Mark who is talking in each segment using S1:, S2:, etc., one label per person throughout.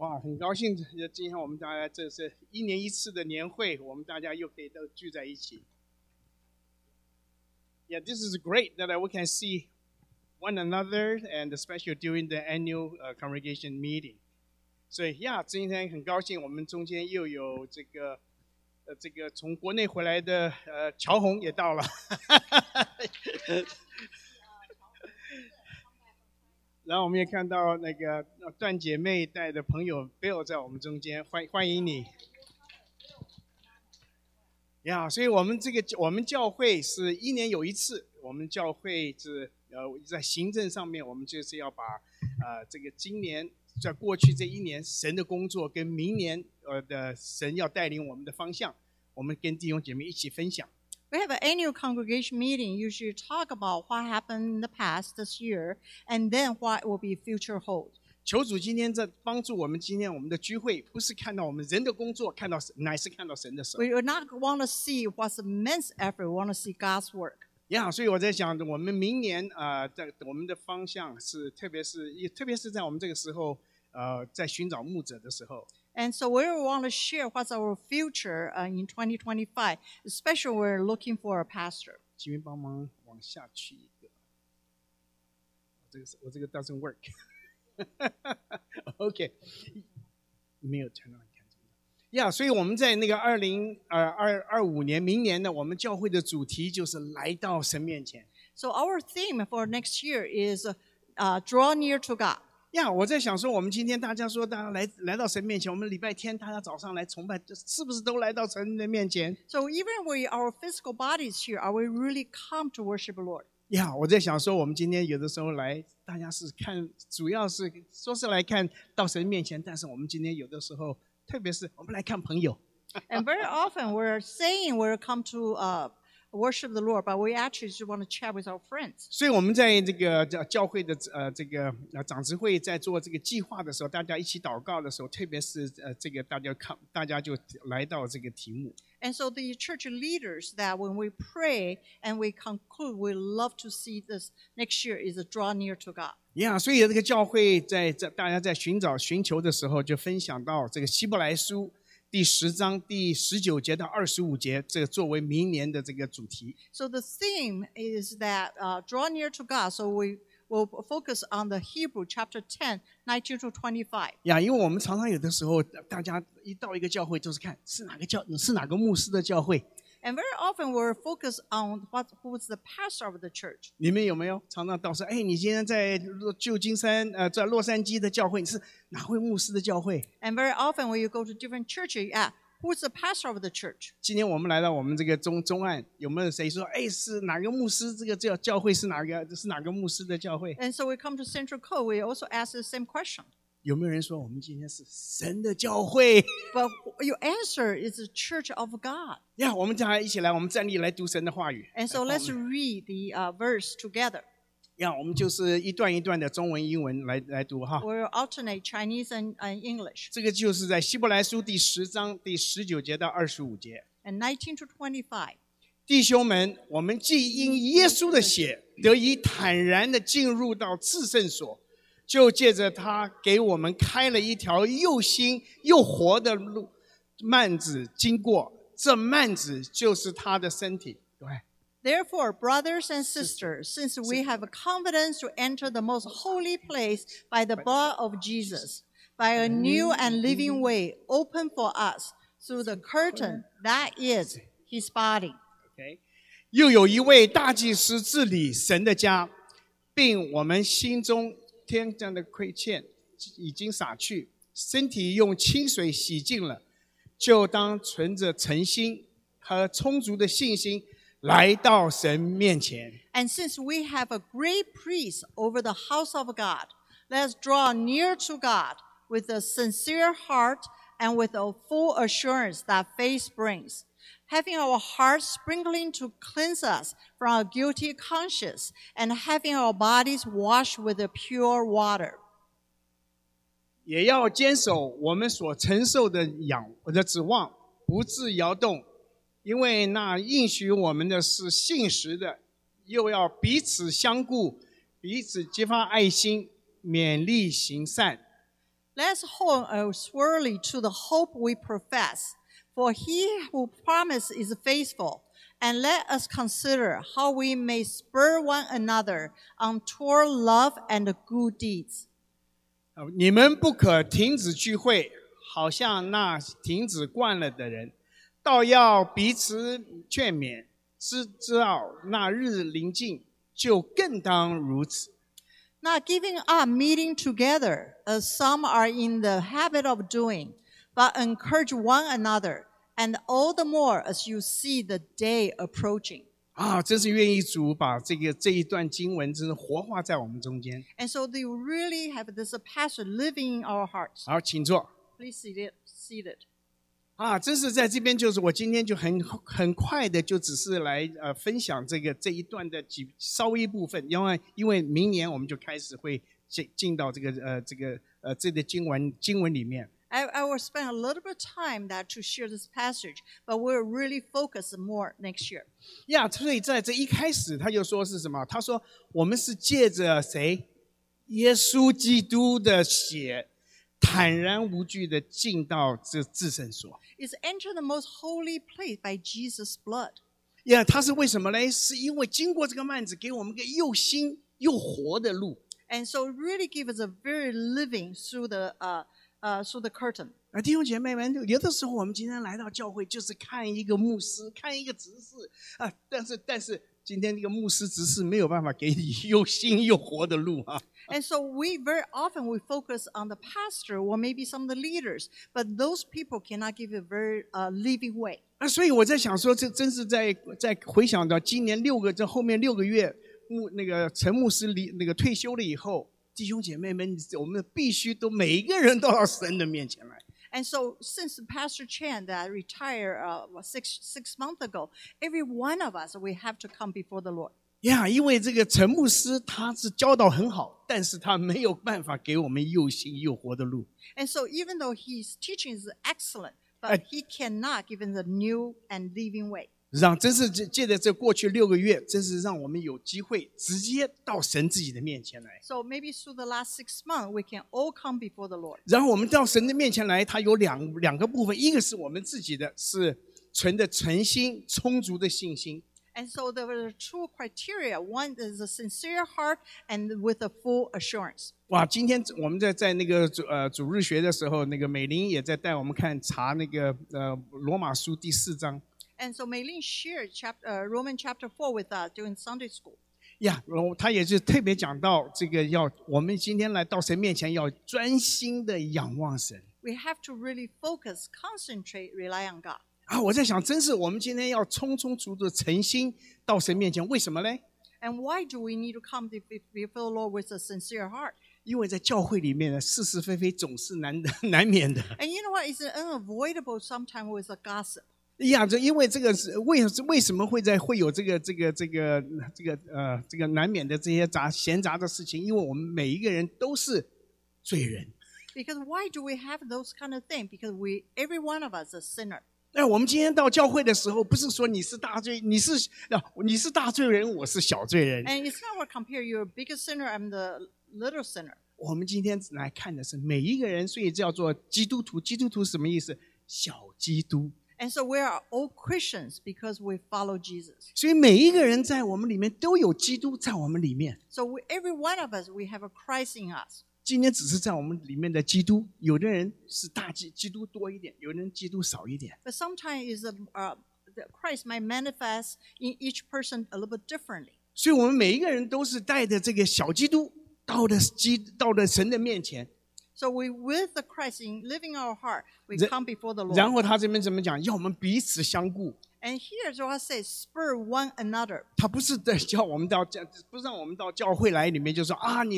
S1: 哇，很高兴今天我们大家这是1年1次的年会，我们大家又可以都聚在一起。Yeah, this is great that we can see one another and especially during the annual congregation meeting. 所以今天很高兴我们中间又有这个从国内回来的乔红也到了。然后我们也看到那个段姐妹带的朋友 Bill 在我们中间，欢迎你。所以我们教会是1年有1次，我们教会是在行政上面，我们就是要把这个今年在过去这1年神的工作跟明年的神要带领我们的方向，我们跟弟兄姐妹一起分享。
S2: We have an annual congregation meeting, usually talk about what happened in the past this year, and then what will be future hold.
S1: 求主今天在帮助我们，今天我们的聚会不是看到我们人的工作，乃是看到神的手。
S2: We do not want to see what's men's effort, we want to see God's work.
S1: 所以我在想，我们明年在我们的方向是，特别是在我们这个时候，在寻找牧者的时候。
S2: And so we want to share what's our future in 2025, especially we're looking for a pastor.
S1: 请您帮忙往下去一个。我这个 doesn't work. OK， 没有 turn on。所以我们在那个2025年，明年呢，我们教会的主题就是来到神面前。
S2: So our theme for next year is draw near to God.
S1: 我在想说，我们今天大家来到神面前，我们礼拜天大家早上来崇拜，是不是都来到神的面前
S2: So even with our physical bodies here, are we really come to worship the Lord?
S1: 我在想说，我们今天有的时候来，大家是看，主要是说是来看到神面前，但是我们今天有的时候，特别是我们来看朋友。
S2: And very often we're saying we're come to worship the Lord, but we actually just want to chat with our friends.
S1: 所以我们在这个教会的这个长执会在做这个计划的时候，大家一起祷告的时候，特别是这个大家就来到这个题目。
S2: And so the church leaders that when we pray and we conclude, we love to see this next year is a draw near to God.
S1: 所以这个教会在大家在寻求的时候，就分享到这个希伯来书第10章第19节到25节，这个作为明年的这个主题。
S2: So the theme is that draw near to God. So we will focus on the Hebrew chapter 10, 19 to 25.
S1: 因为我们常常有的时候，大家一到一个教会，就是看是哪个牧师的教会。
S2: And very often we're focused on who's the pastor of the church.
S1: 你们有没有常常到说，你今天在旧金山在洛杉矶的教会，你是哪位牧师的教会？
S2: And very often when you go to different churches, who's the pastor of the church?
S1: 今天我们来到我们这个中岸，有没有谁说，是哪个牧师？这个教会是哪个牧师的教会？
S2: And so we come to Central Code, we also ask the same question.
S1: 有没有人说我们今天是神的教会？
S2: But your answer is the church of God.
S1: 我们大家一起来，我们站立来读神的话语。
S2: And so let's read the verse together.
S1: 我们就是一段一段的中文英文来读哈。
S2: We'll alternate Chinese and English.
S1: 这个就是在希伯来书第10章第19节到25节。
S2: And 19 to 25.
S1: 弟兄们，我们既因耶稣的血得以坦然的进入到至圣所，就借着他给我们开了一条又新又活的路幔子经过，这幔子就是他的身体。
S2: Therefore, brothers and sisters, since we have a confidence to enter the most holy place by the blood of Jesus, by a new and living way open for us through the curtain that is his body.
S1: 又有一位大祭司治理神的家，并我们心中天降的亏欠已经洒去，身体用清水洗净了，就当存着诚心和充足的信心来到神面前。
S2: And since we have a great priest over the house of God, let's draw near to God with a sincere heart and with a full assurance that faith brings, having our hearts sprinkling to cleanse us from a guilty conscience, and having our bodies washed with the pure water.
S1: 也要坚守我们所承受的指望，不致摇动，因为那应许我们的是信实的，又要彼此相顾，彼此激发爱心，勉励行善。
S2: Let's hold squarely to the hope we profess, for he who promised is faithful. And let us consider how we may spur one another on toward love and good deeds.
S1: 你们不可停止聚会，好像那停止惯了的人，倒要彼此劝勉，知道那日临近，就更当如此。
S2: Not giving up meeting together, as some are in the habit of doing, but encourage one another, and all the more as you see the day approaching.
S1: 真是愿意主把这一段经文真的活化在我们中间。
S2: And so they really have this passage living in our hearts.
S1: 好，请坐。
S2: Please seated.
S1: 真是在这边，就是我今天就很快的就只是来分享这一段的稍微一部分，因为明年我们就开始会进到这个经文里面。
S2: I will spend a little bit of time to share this passage, but we'll really focus more next year.
S1: 所以在这一开始他就说是什么？他说我们是借着谁？耶稣基督的血，坦然无惧的进到这至圣所。
S2: It's enter the most holy place by Jesus' blood.
S1: 他是为什么呢？是因为经过这个幔子，给我们个又新又活的路。
S2: And so it really gives us a very living through the curtain.
S1: 弟兄姐妹们，有的时候我们今天来到教会，就是看一个牧师，看一个执事但是今天这个牧师执事没有办法给你又新又活的路啊。
S2: And so very often we focus on the pastor or maybe some of the leaders, but those people cannot give a very living way.
S1: 所以我在想说，这真是在回想到今年这后面6个月，那个陈牧师退休了以后，弟兄姐妹们，我们必须每一个人都到神的面前来。
S2: And so since Pastor Chan that retired 6 months ago, every one of us, we have to come before the Lord.
S1: 因为这个陈牧师他是教导很好，但是他没有办法给我们又新又活的路。
S2: And so even though his teaching is excellent, but he cannot give us a new and living way.
S1: 真是借着这过去6个月，真是让我们有机会直接到神自己的面前来。
S2: So maybe through the last 6 months, we can all come before the Lord.
S1: 然后我们到神的面前来，它有两个部分，一个是我们自己的，是存的诚心、充足的信心。
S2: And so there were 2 criteria. One is a sincere heart and with a full assurance.
S1: 今天我们在那个主日学的时候，那个美玲也在带我们查那个罗马书第4章。
S2: And so Maylin shared Romans chapter 4 with us during Sunday school.
S1: 他也是特别讲到这个我们今天来到神面前要专心的仰望神。
S2: We have to really focus, concentrate, rely on God.
S1: 我在想，真是我们今天要充足的诚心到神面前，为什么呢？
S2: And why do we need to come before the Lord with a sincere heart?
S1: 因为在教会里面呢，是是非非总是难免的。
S2: And you know what? It's unavoidable sometimes with a gossip.
S1: 因为这个是为什么会有这个难免的这些闲杂的事情？因为我们每一个人都是罪人。
S2: Because why do we have those kind of things? Because every one of us is a sinner.
S1: 我们今天到教会的时候，不是说你是大罪，你是大罪人，我是小罪人。
S2: And it's not what compare. You're a bigger sinner. I'm the little sinner.
S1: 我们今天来看的是每一个人，所以叫做基督徒。基督徒什么意思？小基督。
S2: And so we are all Christians because we follow Jesus.
S1: 所以每一个人在我们里面都有基督在我们里面。
S2: So every one of us, we have a Christ in us.
S1: 今天只是在我们里面的基督，有的人是基督多一点，有的人基督少一点。
S2: But sometimes the Christ might manifest in each person a little bit differently.
S1: 所以我们每一个人都是带着这个小基督到了神的面前。
S2: So we, with the Christ in living our heart, we come before the Lord.
S1: 然后他这边怎么讲？要我们彼此相顾。
S2: And here, God says, spur one another.
S1: 他不是叫我们不是让我们到教会来里面就说你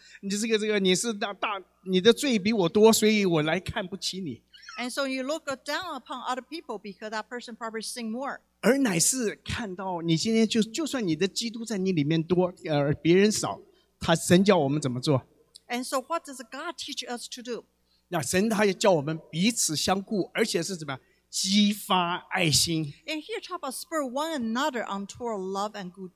S1: 你的罪比我多，所以我来看不起你。
S2: And so you look down upon other people because that person probably sin more.
S1: 而乃是看到你今天就算你的基督在你里面多，别人少，神叫我们怎么做？
S2: And so what does God teach us to do?
S1: 那神他也叫我们彼此相顾，而且是怎么样？激发爱心。
S2: And here talk about spur one another on toward love and good deeds.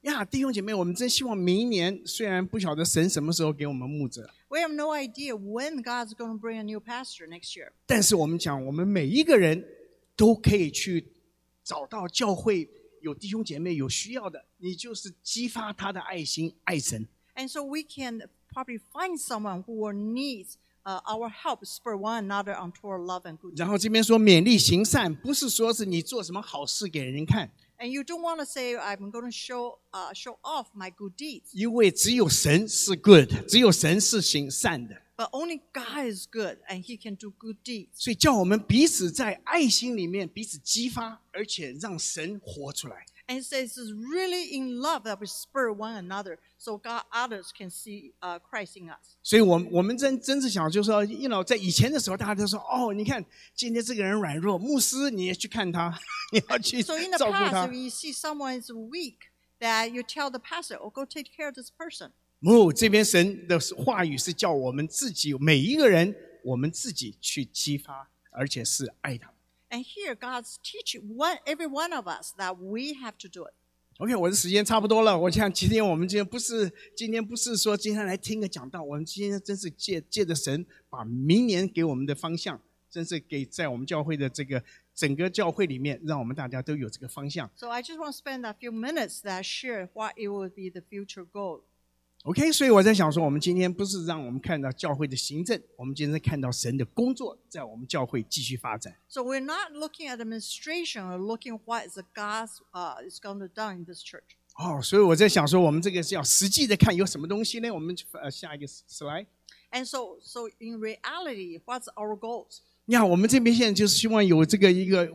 S1: 呀，弟兄姐妹，我们真希望明年，虽然不晓得神什么时候给我们牧者，
S2: We have no idea when God's going to bring a new pastor next year.
S1: 但是我们讲，我们每一个人都可以去找到教会有弟兄姐妹有需要的，你就是激发他的爱心，爱神。
S2: And so we can probably find someone who needs our help, spur one another on toward love and good
S1: 然
S2: deeds.
S1: 后这边说勉励行善，不是说是你做什么好事给人看，
S2: And you don't want to say, I'm going to show off my good deeds.
S1: 因为只有神是 good， 只有神是行善的，
S2: But only God is good, and He can do good deeds.
S1: 所以叫我们彼此在爱心里面彼此激发，而且让神活出来。
S2: And it says it's really in love that we spur one another, so God others can see Christ in us.
S1: 所以我们真是想，就是说，在以前的时候，大家都说，哦，你看今天这个人软弱，牧师你也去看他，你要去
S2: So in the
S1: 照顾
S2: past,
S1: 他
S2: if。you see someone is weak, that you tell the pastor, "Oh, go take care of this person."
S1: 这边神的话语是叫我们自己每一个人，我们自己去激发，而且是爱他们。
S2: And here, God's teaching every one of us that we have to do it.
S1: OK， 我的时间差不多了。我想今天不是说今天来听个讲道，我们今天真是借着神把明年给我们的方向，真是给在我们教会的这个整个教会里面，让我们大家都有这个方向。
S2: So I just want to spend a few minutes that share what it will be the future goal.
S1: OK， 所以我在想说，我们今天不是让我们看到教会的行政，我们今天看到神的工作在我们教会继续发展。
S2: So we're not looking at administration or looking what is the God is going to do in this church.
S1: 所以我在想说，我们这个是要实际的看有什么东西呢？我们下一个 slide。
S2: And so in reality, what's our goals?
S1: 你看，我们这边现在就是希望有这个一个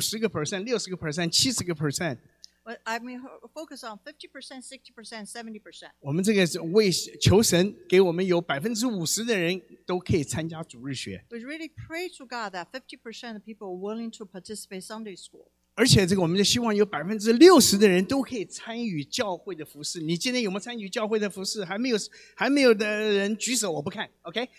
S1: 50%、60%、70%。
S2: But I mean, focus on 50%, 60%, 70%.
S1: 我们这个是为求神给我们有50%的人都可以参加主日学，
S2: We really pray to God that 50% of people are willing to participate Sunday school.
S1: 而且这个我们就希望有60%的人都可以参与教会的服事。你今天有没有参与教会的服事？还没有的人举手，我不看。OK。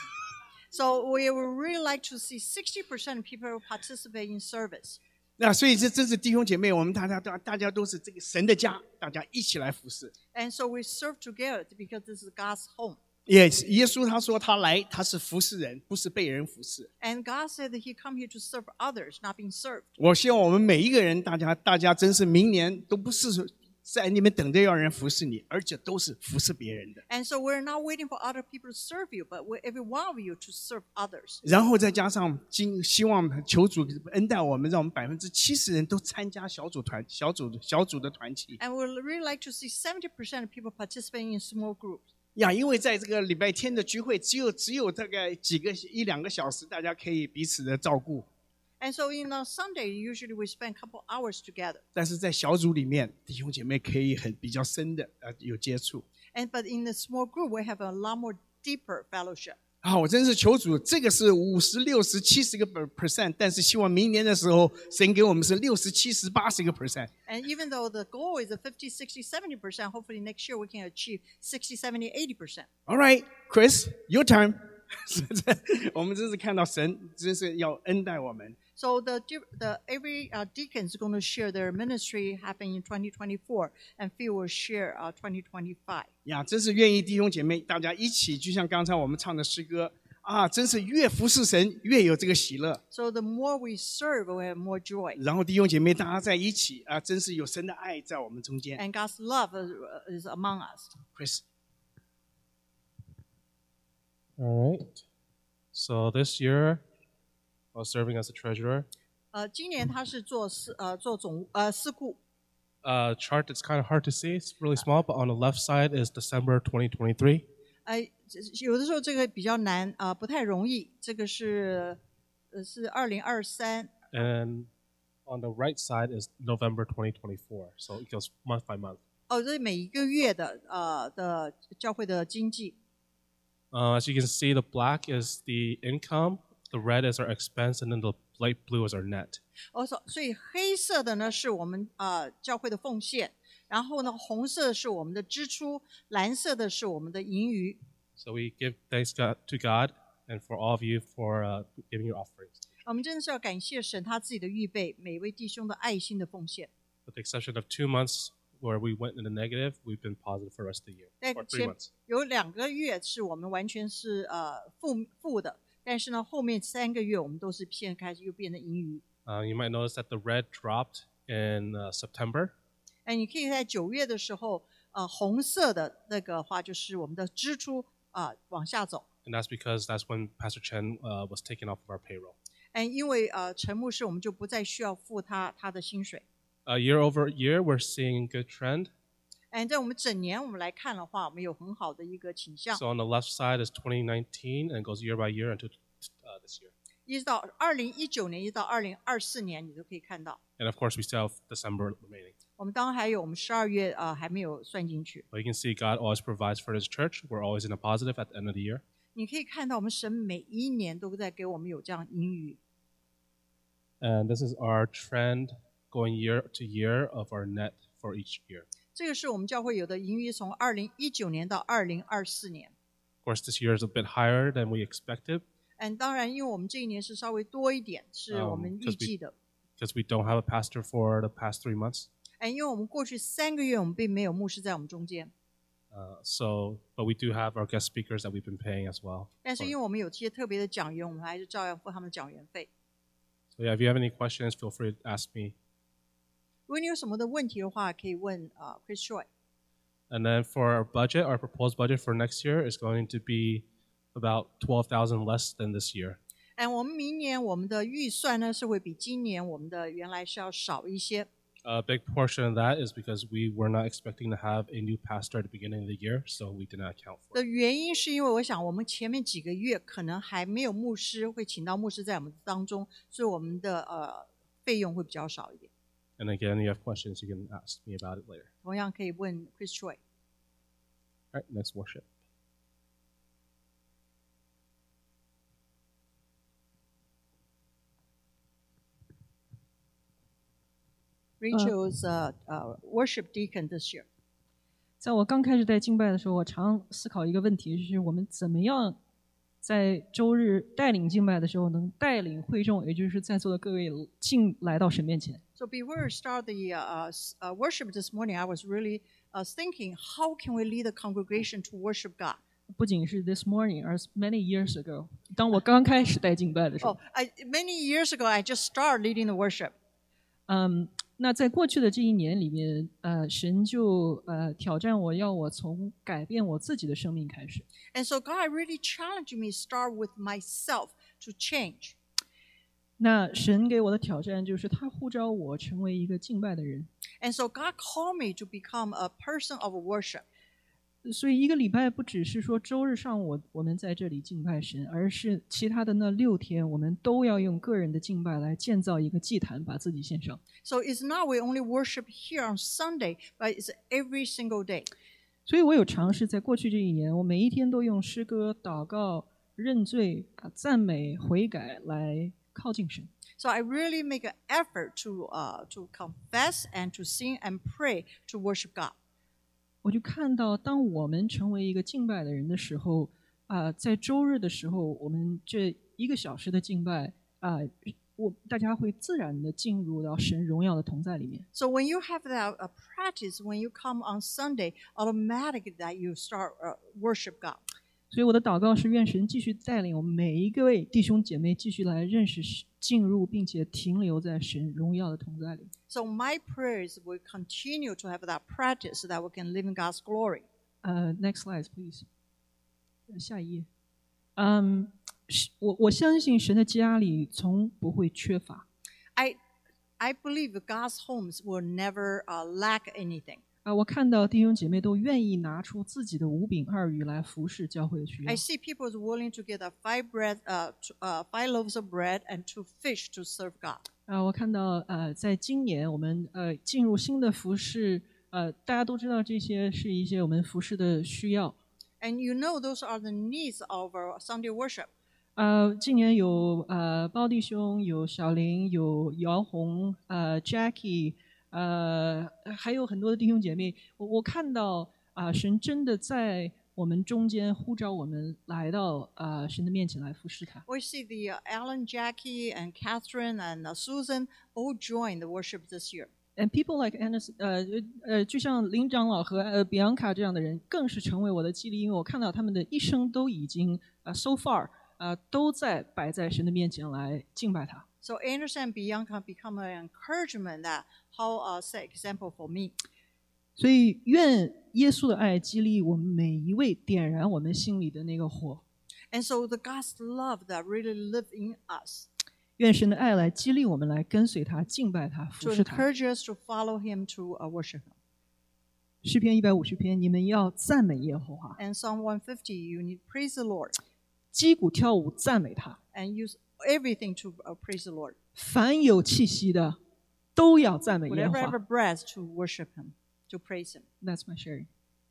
S2: So we would really like to see 60% of people participate in service.
S1: 那所以这真是弟兄姐妹，我们大家都是这个神的家，大家一起来服事。
S2: And so we serve together because this is God's home.
S1: 耶稣他说他是服事人，不是被人服事。
S2: And God said that He come here to serve others, not being served.
S1: 我希望我们每一个人，大家真是明年都不是在那边等着要人服侍你，而且都是服侍别人的。
S2: And so we're not waiting for other people to serve you, but every one of you to serve others.
S1: 然后再加上希望求主恩待我们，让我们70%人都参加小组的团契。
S2: And we'd really like to see 70% of people participating in small groups.
S1: 因为在这个礼拜天的聚会，只有大概1-2个小时，大家可以彼此的照顾。
S2: And so in a Sunday, usually we spend a couple hours together.
S1: 但是在小组里面，弟兄姐妹可以比较深的有接触。
S2: But in the small group, we have a lot more deeper fellowship.
S1: 我真是求主，这个是50%、60%、70%，但是希望明年的时候，神给我们是60%、70%、80%。
S2: And even though the goal is a 50, 60, 70%, hopefully next year we can achieve 60, 70, 80%.
S1: All right, Chris, your time 。我们真是看到神真是要恩待我们。
S2: So every deacon is going to share their ministry happening in 2024, and few will share 2025.
S1: 真是愿意弟兄姐妹大家一起，就像刚才我们唱的诗歌真是越服侍神越有这个喜乐。
S2: So the more we serve, we have more joy.
S1: 然后弟兄姐妹大家在一起真是有神的爱在我们中间。
S2: And God's love is among us.
S1: Chris，
S3: All right. So this year, I was serving as a treasurer.
S2: 今年他是做司顾。
S3: Chart it's kind of hard to see. It's really small, but on the left side is December 2023.
S2: 有的时候这个比较难不太容易。这个是2023。
S3: And on the right side is November 2024. So it goes month by month.
S2: 这是每一个月的教会的经济。
S3: As you can see, the black is the income, the red is our expense, and then the light blue is our net.
S2: 所以黑色的呢是我们教会的奉献，然后呢红色是我们的支出，蓝色的是我们的盈余。
S3: So we give thanks to God and for all of you for giving your offerings.
S2: 我们真的是要感谢神他自己的预备，每位弟兄的爱心的奉献。
S3: With the exception of 2 months where we went in the negative, we've been positive for the rest of the year,
S2: 在
S3: or 3
S2: 前
S3: months.
S2: 有2个月是我们完全是负的，但是呢，后面3个月我们都是开始又变成盈余。
S3: You might notice that the red dropped in September.
S2: 哎，你可以在9月的时候，红色的那个话就是我们的支出往下走。
S3: And that's because that's when Pastor Chen was taken off of our payroll.
S2: 哎，因为陈牧师我们就不再需要付他的薪水。
S3: Year over year, we're seeing a good trend.
S2: 哎，在我们整年我们来看的话，我们有很好的一个倾向。
S3: So on the left side is 2019 and goes year by year until this year.
S2: 一直到2019年，一直到2024年，你都可以看到。
S3: And of course, we still have December remaining.
S2: 我们当然还有我们12月还没有算进去。
S3: But you can see God always provides for His church. We're always in a positive at the end of the year.
S2: 你可以看到我们神每一年都在给我们有这样盈余。
S3: And this is our trend going year to year of our net for each year.
S2: 这个是我们教会有的盈余，从2019年到2024年。
S3: Of course, this year is a bit higher than we expected
S2: 当然，因为我们这一年是稍微多一点，是我们预计的。
S3: because we don't have a pastor for the past 3 months.
S2: 因为我们过去3个月我们并没有牧师在我们中间。
S3: But we do have our guest speakers that we've been paying as well.
S2: 但是因为我们有这些特别的讲员，我们还是照样付他们的讲员费。
S3: So yeah, if you have any questions, feel free to ask me.
S2: 如果你有什么的问题的话，可以问Chris Choi。
S3: And then for our budget, our proposed budget for next year is going to be about 12,000 less than this year.
S2: 我们明年我们的预算呢是会比今年我们的原来是要少一些。
S3: A big portion of that is because we were not expecting to have a new pastor at the beginning of the year, so we did not account for
S2: 的
S3: it.
S2: 原因是因为我想我们前面几个月可能还没有牧师会请到牧师在我们当中，所以我们的费用会比较少一点。
S3: And again, you have questions, you can ask me about it later.
S2: 同样可以问 Chris Choi。
S3: All right, next worship.
S2: Rachel's worship deacon this year.
S4: 在我刚开始带敬拜的时候，我常思考一个问题，就是我们怎么样在周日带领敬拜的时候，能带领会众，也就是在座的各位来到神面前。
S2: So before we start the worship this morning, I was really thinking, how can we lead the congregation to worship God?
S4: 不仅是 this morning， 而是 many years ago， 当我刚开始带敬拜的时候。
S2: Many years ago, I just started leading the worship.
S4: 那在过去的这一年里面，神就挑战我，要我从改变我自己的生命开始。
S2: And so God really challenged me to start with myself to change.
S4: 那神给我的挑战就是，他呼召我成为一个敬拜的人。
S2: And so God called me to become a person of worship.
S4: 所以一个礼拜不只是说周日上午我们在这里敬拜神，而是其他的那6天，我们都要用个人的敬拜来建造一个祭坛，把自己献上。
S2: So it's not we only worship here on Sunday, but it's every single day.
S4: 所以我有尝试在过去这一年，我每一天都用诗歌、祷告、认罪、赞美、悔改来靠近神。
S2: So I really make an effort to confess and to sing and pray to worship God.
S4: 我就看到，当我们成为一个敬拜的人的时候，在周日的时候，我们这1个小时的敬拜，大家会自然的进入到神荣耀的同在里面。
S2: So when you have that practice, when you come on Sunday, automatically that you start worship God.
S4: 所以我的祷告是，愿神继续带领我们每一个位弟兄姐妹继续来认识、进入，并且停留在神荣耀的同在里。
S2: So my prayers will continue to have that practice so that we can live in God's glory.
S4: Next slide, please. 下一页。我相信神的家里从不会缺乏。
S2: I believe God's homes will never lack anything.
S4: 我看到弟兄姐妹都愿意拿出自己的5饼2鱼来服侍教会的需要。
S2: I see people is willing to give 5 loaves of bread and 2 fish to serve God.
S4: 我看到在今年我们进入新的服侍，大家都知道这些是一些我们服侍的需要。
S2: And you know those are the needs of our Sunday worship.
S4: 今年有包弟兄，有小林，有姚红，Jackie， 还有很多的弟兄姐妹。我看到神真的在我们中间呼召我们来到神的面前来服侍他。
S2: We see the Alan, Jackie, and Catherine and Susan all join the worship this year.
S4: And people like Anna，就像林长老和比昂卡这样的人，更是成为我的激励，因为我看到他们的一生都已经so far 都在摆在神的面前来敬拜他。
S2: So Anderson and Bianca become an encouragement that how set example for me.
S4: 所以愿耶稣的爱激励我们每一位，点燃我们心里的那个火。
S2: And so the God's love that really live in us.
S4: 愿神的爱来激励我们，来跟随他、敬拜他、
S2: To
S4: 服侍他。
S2: encourage us to follow Him, to worship Him.
S4: 诗篇150篇，你们要赞美耶和华，
S2: And Psalm 150, you need to praise the Lord
S4: 击鼓跳舞赞美他。
S2: and use everything to praise the Lord.
S4: 凡有气息的，都要赞美耶和
S2: Whatever
S4: 华。
S2: ever breath to worship Him, to praise Him.
S4: That's my sharing.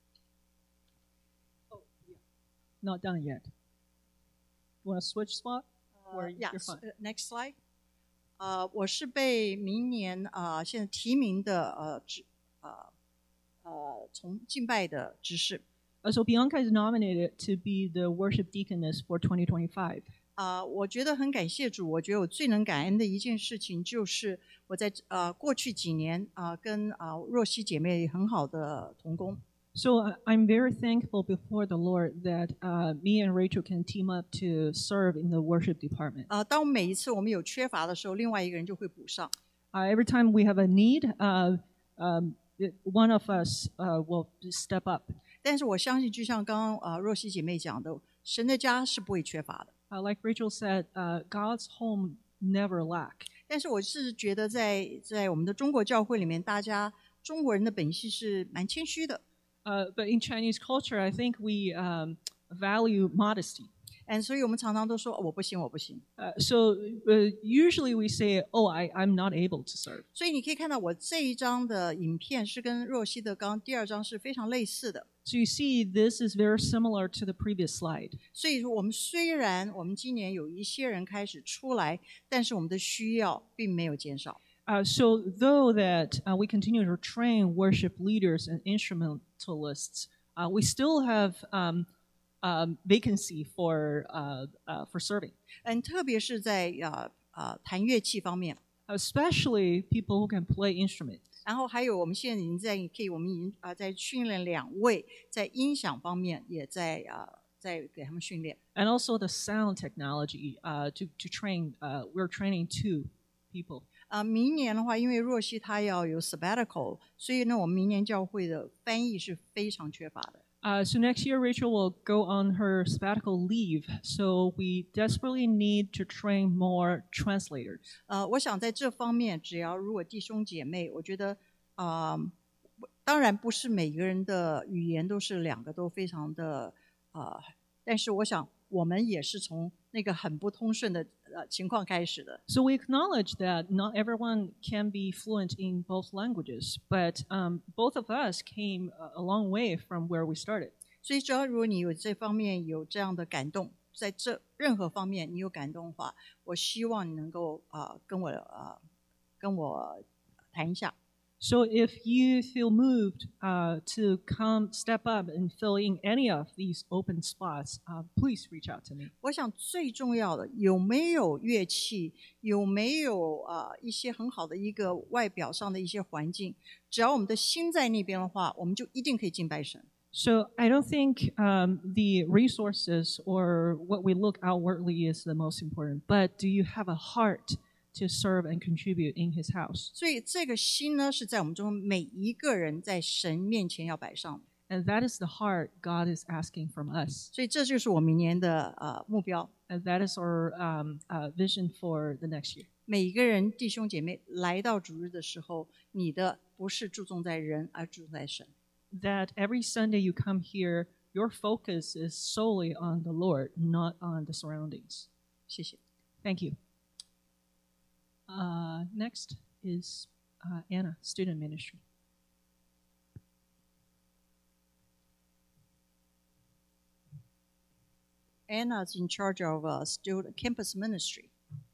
S4: Not done yet. You want to switch spot? Or
S2: Yeah,
S4: you're fine.
S2: next slide. 我是被明年现在提名的从敬拜的执事。
S4: So Bianca is nominated to be the worship deaconess for 2025.
S2: 我觉得很感谢主，我觉得我最能感恩的一件事情就是我在过去几年跟若曦姐妹很好的同工。
S4: So I'm very thankful before the Lord that me and Rachel can team up to serve in the worship department.
S2: 当每一次我们有缺乏的时候，另外一个人就会补上。
S4: Every time we have a need, one of us will step up.
S2: 但是我相信，就像刚刚若曦姐妹讲的，神的家是不会缺乏的。
S4: Like Rachel said, God's home never lack.
S2: 但是我是觉得在我们的中国教会里面，大家中国人的本性是蛮谦虚的。
S4: But in Chinese culture, I think we value modesty.
S2: 所以我们常常都说我不行，我不行。
S4: So usually we say, "Oh, I'm not able to serve."
S2: 所以你可以看到我这一张的影片是跟若曦的刚第二张是非常类似的。
S4: So you see, this is very similar to the previous slide.
S2: 所以说，我们虽然我们今年有一些人开始出来，但是我们的需要并没有减少。
S4: So though that we continue to train worship leaders and instrumentalists, we still have vacancy for serving.
S2: 特别是在弹乐器方面，
S4: Especially people who can play instruments.
S2: 然后还有我们现在已经我们已经在训练2位，在音响方面也在给他们训练。
S4: And also the sound technology to train. We're training 2 people.
S2: 明年的话，因为若曦她要有 sabbatical， 所以呢，我们明年教会的翻译是非常缺乏的。
S4: So next year, Rachel will go on her sabbatical leave. So we desperately need to train more translators.
S2: 我想在这方面，只要如果弟兄姐妹，我觉得当然不是每个人的语言都是2个都非常的但是我想我们也是从那个很不通顺的情况开始的。
S4: So we acknowledge that not everyone can be fluent in both languages, but both of us came a long way from where we started.
S2: 所以只要如果你有这方面有这样的感动，在这任何方面你有感动的话，我希望你能够跟我谈一下。
S4: So if you feel moved to come step up and fill in any of these open spots, please reach out to me.
S2: 我想最重要的有没有乐器，有没有一些很好的一个外表上的一些环境，只要我们的心在那边的话，我们就一定可以敬拜神。
S4: So I don't think the resources or what we look outwardly is the most important, but do you have a heart to serve and contribute in His house?
S2: 所以这个心呢，是在我们中每一个人在神面前要摆上的。
S4: And that is the heart God is asking from us.
S2: 所以这就是我明年的目标。
S4: And that is our vision for the next year.
S2: 每一个人弟兄姐妹来到主日的时候，你的不是注重在人，而注重在神。
S4: That every Sunday you come here, your focus is solely on the Lord, not on the surroundings.
S2: 谢谢。
S4: Thank you. Next is Anna, student ministry.
S2: Anna is in charge of student campus ministry.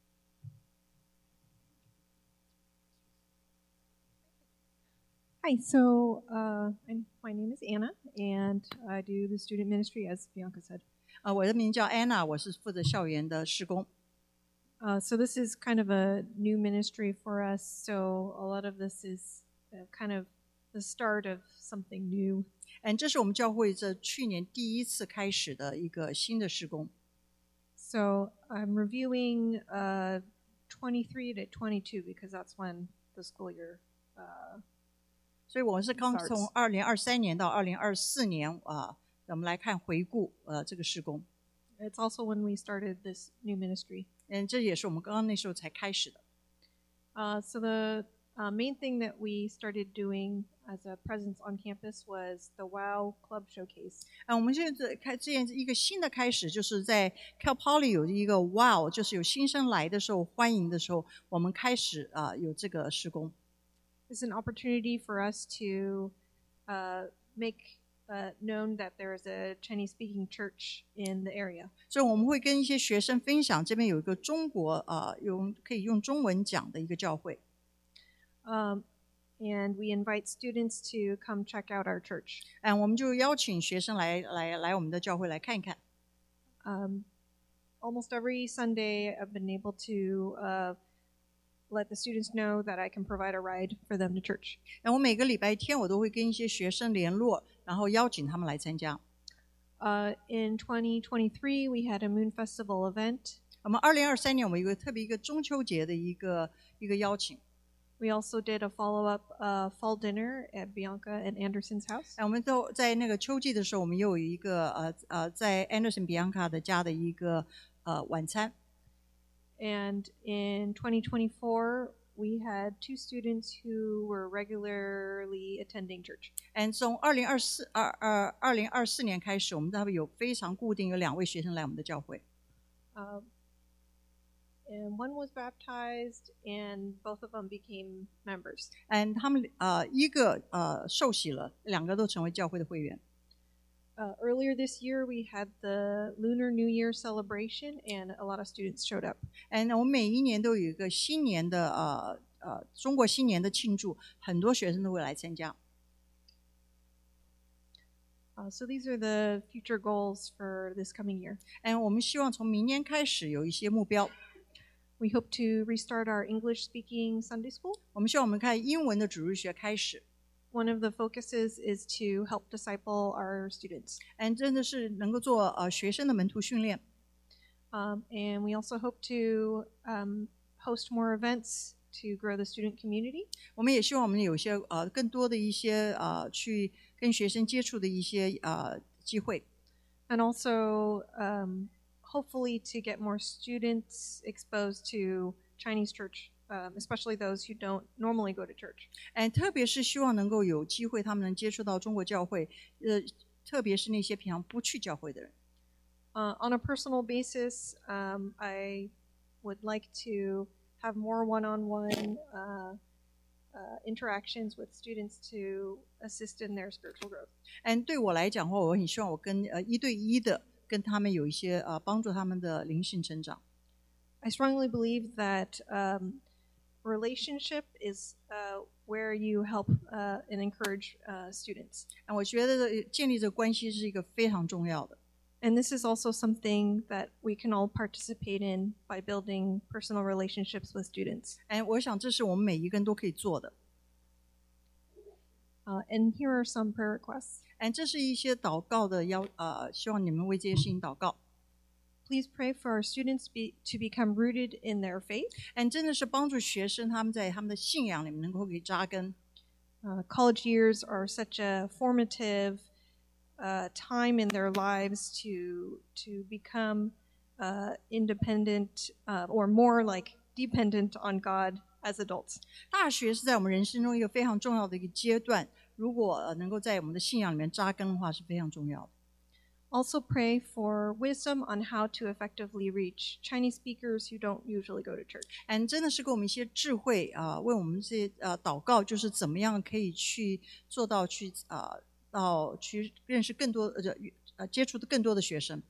S5: Hi, so my name is Anna, and I do the student ministry, as Bianca said.
S2: 我的名叫 Anna， 我是负责校园的事工。
S5: So this is kind of a new ministry for us. So a lot of this is kind of the start of something new.
S2: 这是我们教会这去年第一次开始的一个新的事工。
S5: So I'm reviewing 23 to 22 because that's when the school year.
S2: 所以我们是刚从2023年到2024年我们来看回顾这个事工。
S5: It's also when we started this new ministry.
S2: 这也是我们刚刚那时候才开始的。
S5: So the main thing that we started doing as a presence on campus was the WOW Club Showcase.
S2: 我们现在这样一个新的开始，就是在 Cal Poly 有一个 WOW， 就是有新生来的时候欢迎的时候，我们开始有这个事工。
S5: It's an opportunity for us to make known that there is a Chinese-speaking church in the area.
S2: 所以我们会跟一些学生分享，这边有一个中国可以用中文讲的一个教会。
S5: And we invite students to come check out our church.
S2: 我们就邀请学生来我们的教会来看一看。
S5: Almost every Sunday, I've been able to let the students know that I can provide a ride for them to church.
S2: 我每个礼拜天我都会跟一些学生联络，然后邀请他们来参加。
S5: In 2023, we had a Moon Festival event.
S2: 我们2023年我们有特别一个中秋节的一个邀请。
S5: We also did a follow-up fall dinner at Bianca and Anderson's house.
S2: 我们都在那个秋季的时候，我们又有一个在 Anderson Bianca 的家的一个晚餐。
S5: And in 2024, we had 2 students who were regularly attending church.
S2: 从2024年开始，我们他们有非常固定有2位学生来我们的教会。
S5: And one was baptized, and both of them became members.
S2: 他们一个受洗了，2个都成为教会的会员。
S5: Earlier this year, we had the Lunar New Year celebration, and a lot of students showed up.
S2: 我们每一年都有一个新年的中国新年的庆祝，很多学生都会来参加。
S5: So these are the future goals for this coming year.
S2: 我们希望从明年开始有一些目标。
S5: We hope to restart our English-speaking Sunday school.
S2: 我们希望我们看英文的主日学开始。
S5: One of the focuses is to help disciple our students.
S2: 真的是能够做学生的门徒训练。
S5: And we also hope to host more events to grow the student community.
S2: 我们也希望我们有一些更多的一些去跟学生接触的一些机会。
S5: And also hopefully to get more students exposed to Chinese church, especially those who don't normally go to church.
S2: 特别是希望能够有机会他们能接触到中国教会，特别是那些平常不去教会的人。
S5: On a personal basis, I would like to have more one-on-one interactions with students to assist in their spiritual growth.
S2: 对我来讲的话，我很希望我跟1对1的跟他们有一些帮助他们的灵性成长。
S5: I strongly believe that relationship is where you help and encourage students.
S2: 我觉得建立这个关系是一个非常重要的。
S5: And this is also something that we can all participate in by building personal relationships with students.
S2: 我想这是我们每一个人都可以做的。
S5: And here are some prayer requests.
S2: 这是一些祷告的希望你们为这些事情祷告。
S5: Please pray for our students to become rooted in their faith.
S2: 真的是帮助学生他们在他们的信仰里面能够给扎根。
S5: College years are such a formative time in their lives to become independent or more like dependent on God as adults.
S2: 大学是在我们人生中一个非常重要的一个阶段，如果能够在我们的信仰里面扎根的话，是非常重要的。
S5: Also pray for wisdom on how to effectively reach Chinese speakers who don't usually go to church.
S2: 真的是给我们一些智慧为我们这些祷告，就是怎么样可以去做到去认识更多接触的更多的学生。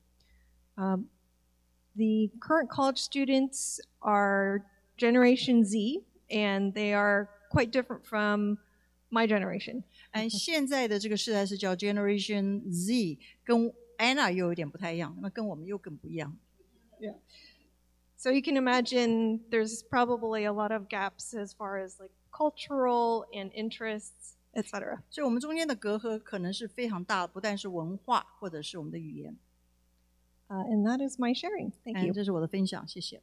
S5: The current college students are Generation Z, and they are quite different from my generation.
S2: 现在的这个世代是叫 Generation Z， 跟 Anna 又有点不太一样，那跟我们又更不一样。
S5: Yeah. So you can imagine there's probably a lot of gaps as far as like cultural and interests, etc.
S2: 所以我们中间的隔阂可能是非常大的，不但是文化或者是我们的语言。
S5: And that is my sharing. Thank you.
S2: 这是我的分享，谢谢。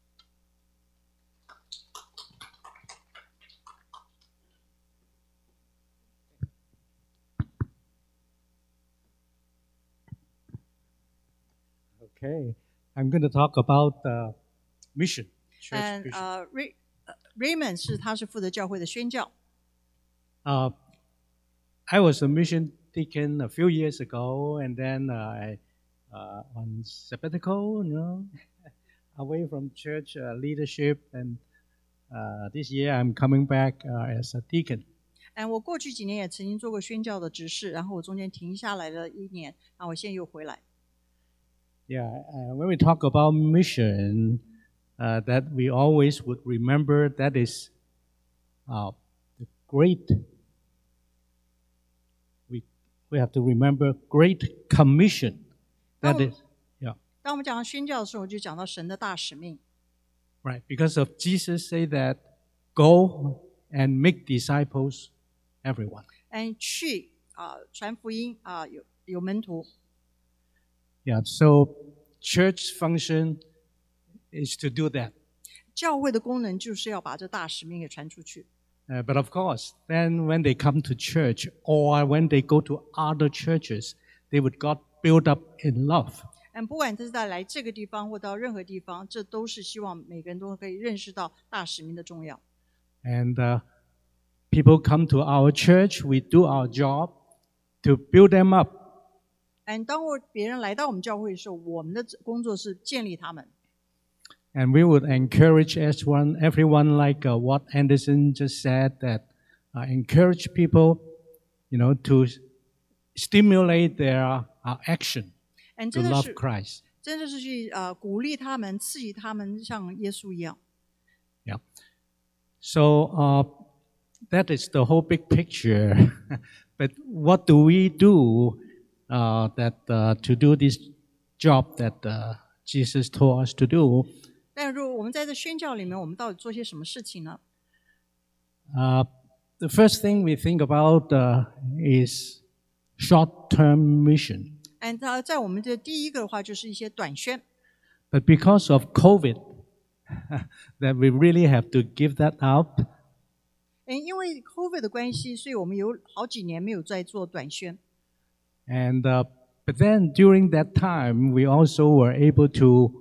S6: Okay, I'm going to talk about mission, church
S2: And
S6: mission.
S2: Raymond 他是负责教会的宣教。
S6: I was a mission deacon a few years ago, and then I on sabbatical, away from church leadership, and this year I'm coming back as a deacon.
S2: 我过去几年也曾经做过宣教的执事，然后我中间停下来了1年，然后我现在又回来。
S6: Yeah, when we talk about mission, that we always would remember that is the great. We have to remember Great Commission. That is, yeah.
S2: 当我们讲到宣教的时候，就讲到神的大使命。
S6: Right, because of Jesus say that, go and make disciples, everyone.
S2: 去传福音有门徒。
S6: Yeah, so church function is to do that.
S2: 教会的功能就是要把这大使命给传出去。
S6: But of course, then when they come to church or when they go to other churches, they would got built up in love.
S2: 不管是在来这个地方或到任何地方，这都是希望每个人都可以认识到大使命的重要。
S6: And people come to our church, we do our job to build them up.
S2: 当别人来到我们教会的时候，我们的工作是建立他们。
S6: And we would encourage everyone like what Anderson just said, that encourage people, to stimulate their action to love Christ.
S2: 真的是去鼓励他们，刺激他们，像耶稣一样。
S6: Yeah. So that is the whole big picture. But what do we do to do this job that Jesus told us to do?
S2: 但如果我们在这宣教里面，我们到底做些什么事情呢？
S6: The first thing we think about is short-term mission.
S2: 在我们这第一个的话，就是一些短宣。
S6: But because of COVID, that we really have to give that up.
S2: 因为 COVID 的关系，所以我们有好几年没有在做短宣。
S6: And but then during that time, we also were able to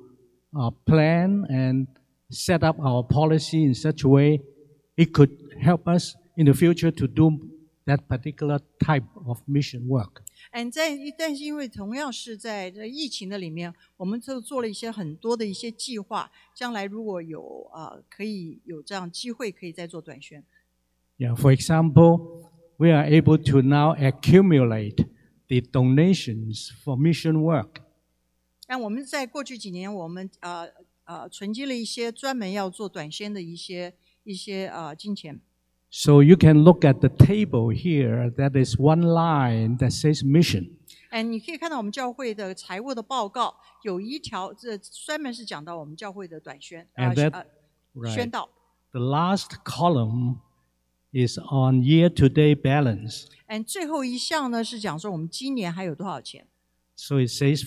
S6: plan and set up our policy in such a way it could help us in the future to do that particular type of mission work.
S2: 但是因为同样是在这疫情的里面，我们就做了很多的一些计划，将来如果有可以有这样机会，可以再做短宣。
S6: Yeah, for example, we are able to now accumulate the donations for mission work.
S2: 但我们在过去几年，我们存积了一些专门要做短宣的一些金钱。
S6: So you can look at the table here. That is one line that says mission.
S2: 你可以看到我们教会的财务的报告有一条，这专门是讲到我们教会的短宣宣道。
S6: The last column is on year-to-date balance.
S2: 最后一项呢是讲说我们今年还有多少钱。
S6: So it says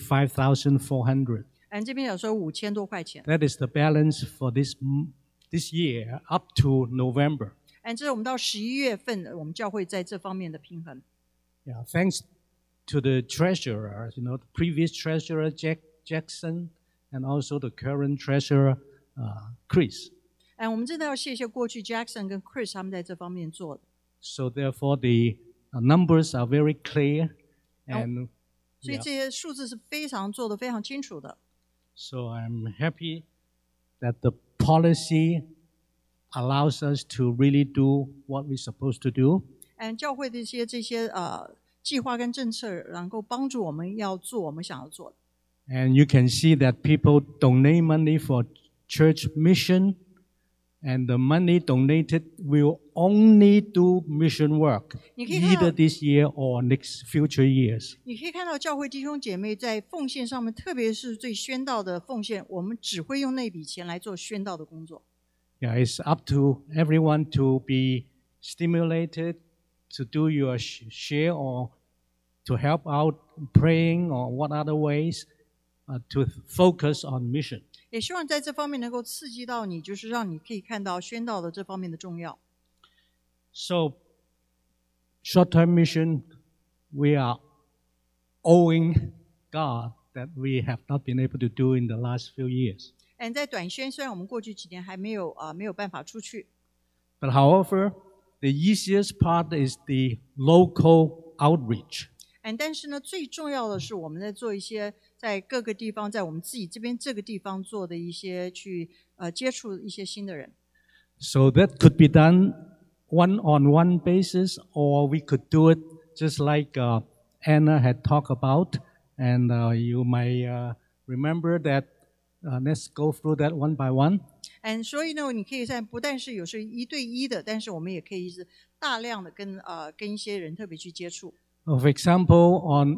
S6: 5,400.
S2: 这边有说5000多块钱。
S6: That is the balance for this year up to November.
S2: 这是我们到11月份，我们教会在这方面的平衡。
S6: Yeah, thanks to the treasurer, the previous treasurer Jackson, and also the current treasurer Chris.
S2: 我们真的要谢谢过去 Jackson 跟 Chris 他们在这方面做的。
S6: So therefore, the numbers are very clear, and
S2: 所以这些数字是做得非常清楚的。
S6: So I'm happy that the policy allows us to really do what we're supposed to do.
S2: 教会的这些计划跟政策，能够帮助我们要做我们想要做的。
S6: And you can see that people donate money for church mission, and the money donated will only do mission work,
S2: 你可以看到
S6: either this year or next future years.
S2: 你可以看到教会弟兄姐妹在奉献上面，特别是对宣道的奉献，我们只会用那笔钱来做宣道的工作。
S6: Yeah, it's up to everyone to be stimulated to do your share or to help out praying or what other ways to focus on mission.
S2: 也希望在这方面能够刺激到你，就是让你可以看到宣道的这方面的重要。
S6: So, short-term mission, we are owing God that we have not been able to do in the last few years.
S2: 在短宣，虽然我们过去几年还没有办法出去，
S6: But however, the easiest part is the local outreach.
S2: 但是呢，最重要的是我们在做一些在各个地方，在我们自己这个地方做的一些去接触一些新的人。
S6: So that could be done one-on-one basis, or we could do it just like Anna had talked about. And you might remember that. Let's go through that one by one.
S2: 所以呢，你可以不但是有时一对一的，但是我们也可以是大量的跟一些人特别去接触。
S6: For example,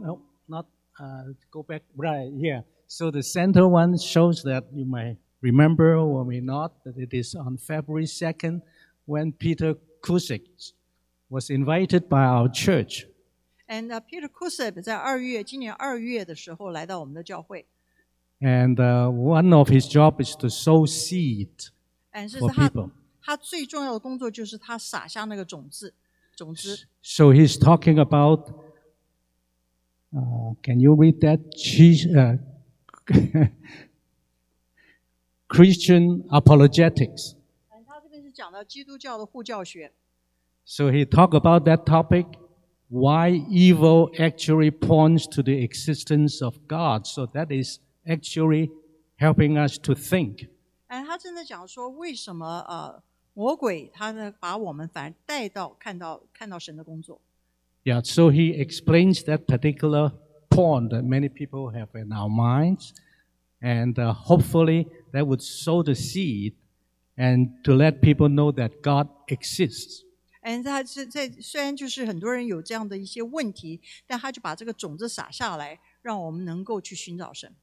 S6: go back right here. So the center one shows that you might remember or may not that it is on February 2nd when Peter Kusic was invited by our church.
S2: Peter Kusic 在今年2月的时候来到我们的教会。
S6: And one of his job is to sow seed for people.
S2: 他最重要的工作就是他撒下那个种子。
S6: So he's talking about. Can you read that? Christian apologetics.
S2: 他这边是讲到基督教的护教学。
S6: So he talked about that topic. Why evil actually points to the existence of God. So that is actually helping us to think.
S2: 他正在讲说，为什么魔鬼他呢把我们反而带到看到神的工作。
S6: Yeah, so he explains that particular point that many people have in our minds, and hopefully that would sow the seed and to let people know that God exists.
S2: 他虽然就是很多人有这样的一些问题，但他就把这个种子撒下来，让我们能够去寻找神。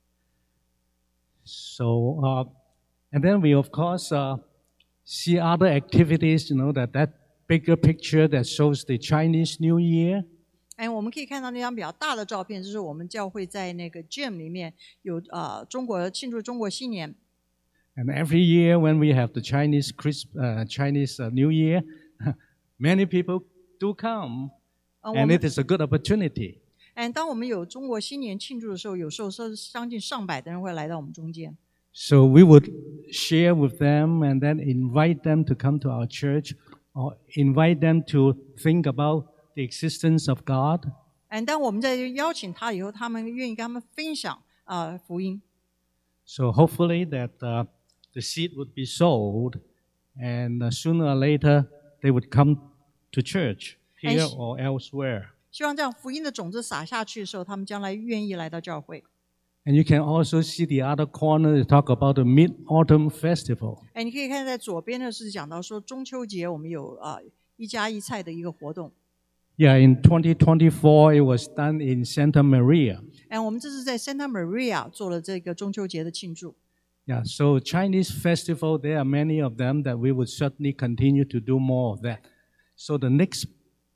S6: So, and then we of course see other activities, that bigger picture that shows the Chinese New Year.
S2: 我们可以看到那张比较大的照片，就是我们教会在那个 gym 里面有庆祝中国新年。
S6: And every year when we have the Chinese New Year, many people do come, and it is a good opportunity.
S2: 当我们有中国新年庆祝的时候，有时候是将近上百的人会来到我们中间。
S6: So we would share with them and then invite them to come to our church or invite them to think about the existence of God.
S2: 当我们在邀请他以后，他们愿意跟他们分享福音。
S6: So hopefully that the seed would be sowed, and sooner or later they would come to church here or elsewhere.
S2: 希望这样福音的种子撒下去的时候，他们将来愿意来到教会。
S6: And you can also see the other corner to talk about the Mid-Autumn Festival.
S2: 你可以看在左边的是讲到说中秋节我们有一家一菜的一个活动。
S6: Yeah, in 2024 it was done in Santa Maria.
S2: 我们这是在 Santa Maria 做了这个中秋节的庆祝。
S6: Yeah, so Chinese festival, there are many of them that we would certainly continue to do more of that. So the next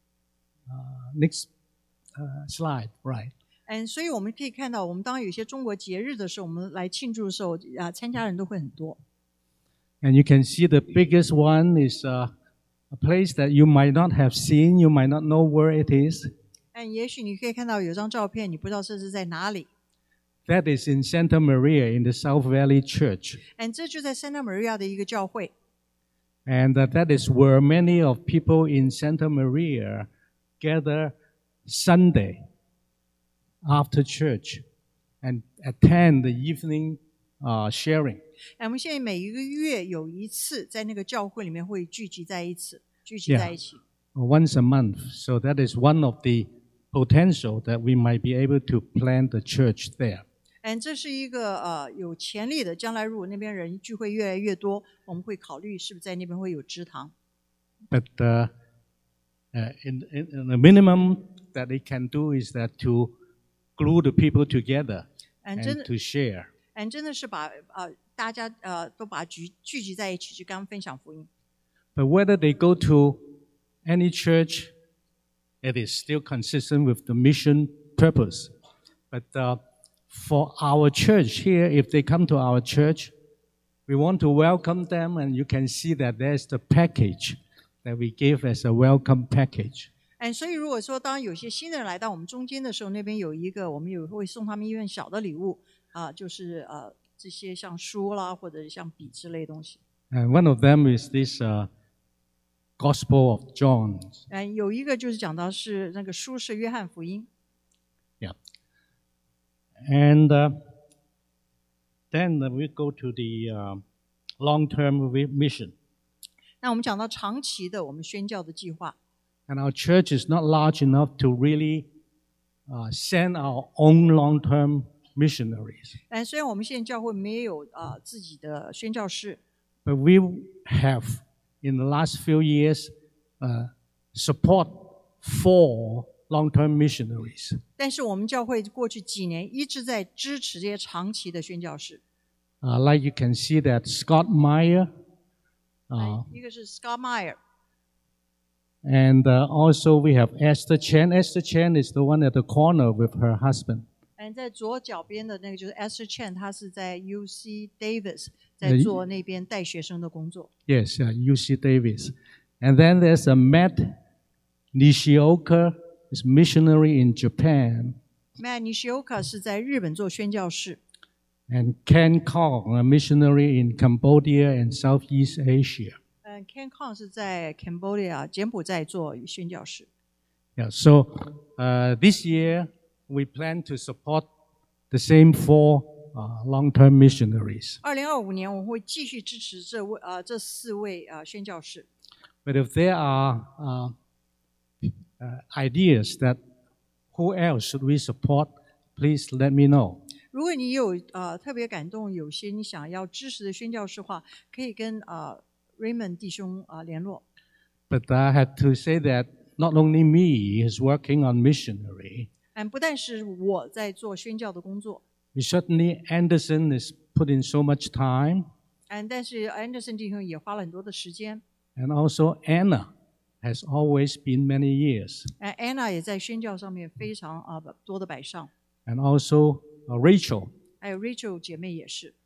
S6: slide, right?
S2: 所以我们可以看到，我们当有一些中国节日的时候，我们来庆祝的时候，参加人都会很多。
S6: And you can see the biggest one is a place that you might not have seen, you might not know where it is.
S2: 也许你可以看到有张照片，你不知道这是在哪里。
S6: That is in Santa Maria in the South Valley Church.
S2: 这就在 Santa Maria 的一个教会。
S6: And that is where many of people in Santa Maria gather Sunday after church and attend the evening sharing.
S2: 我们现在每一个月有一次在那个教会里面会聚集在一起。
S6: Once a month. So that is one of the potential that we might be able to plant the church there.
S2: 这是一个有潜力的，将来如果那边人聚会越来越多，我们会考虑是不是在那边会有支堂。
S6: But in the minimum that they can do is that to glue the people together and to share.
S2: 真的是把大家都把聚集在一起，去跟他们分享福音。
S6: But whether they go to any church, it is still consistent with the mission purpose. But for our church here, if they come to our church, we want to welcome them, and you can see that there's the package that we give as a welcome package.
S2: 所以如果说当有些新的人来到我们中间的时候，那边有一个我们会送他们一份小的礼物就是这些像书啦或者像笔之类的东西。
S6: And one of them is this Gospel of John.
S2: 有一个就是讲到是那个书是约翰福音。
S6: Yeah. And then we go to the long-term mission.
S2: 那我们讲到长期的我们宣教的计划。
S6: And our church is not large enough to really send our own long-term missionaries.
S2: 虽然我们现在教会没有自己的宣教士，
S6: But we have in the last few years support 4 long-term missionaries.
S2: 但是我们教会过去几年一直在支持这些长期的宣教士。
S6: Like you can see that Scott Meyer.
S2: 一个是 Scott Meyer.
S6: And also we have Esther Chen. Esther Chen is the one at the corner with her husband.
S2: 在左脚边的那个就是 Esther Chen， 她是在 UC Davis 在做那边带学生的工作。
S6: Yes, UC Davis. And then there's a Matt Nishioka, is missionary in Japan.
S2: Matt Nishioka 是在日本做宣教士。
S6: And Ken Kong, a missionary in Cambodia and Southeast Asia.
S2: Ken Kong 是在 Cambodia 柬埔寨做宣教士。
S6: Yeah, so this year we plan to support the same 4 long-term missionaries.
S2: 2025年我们会继续支持这4位宣教士。
S6: But if there are ideas that who else should we support, please let me know.
S2: 如果你有特别感动，有些你想要支持的宣教士的话，可以跟Raymond 弟兄联络。
S6: But I had to say that not only me is working on missionary.
S2: 不但是我在做宣教的工作。
S6: Certainly Anderson has put in so much time.
S2: 但是 Anderson 弟兄也花了很多的时间。
S6: And also Anna has always been many years.
S2: Anna 也在宣教上面非常多的摆上。
S6: And also Rachel.
S2: 还有 Rachel 姐妹也是。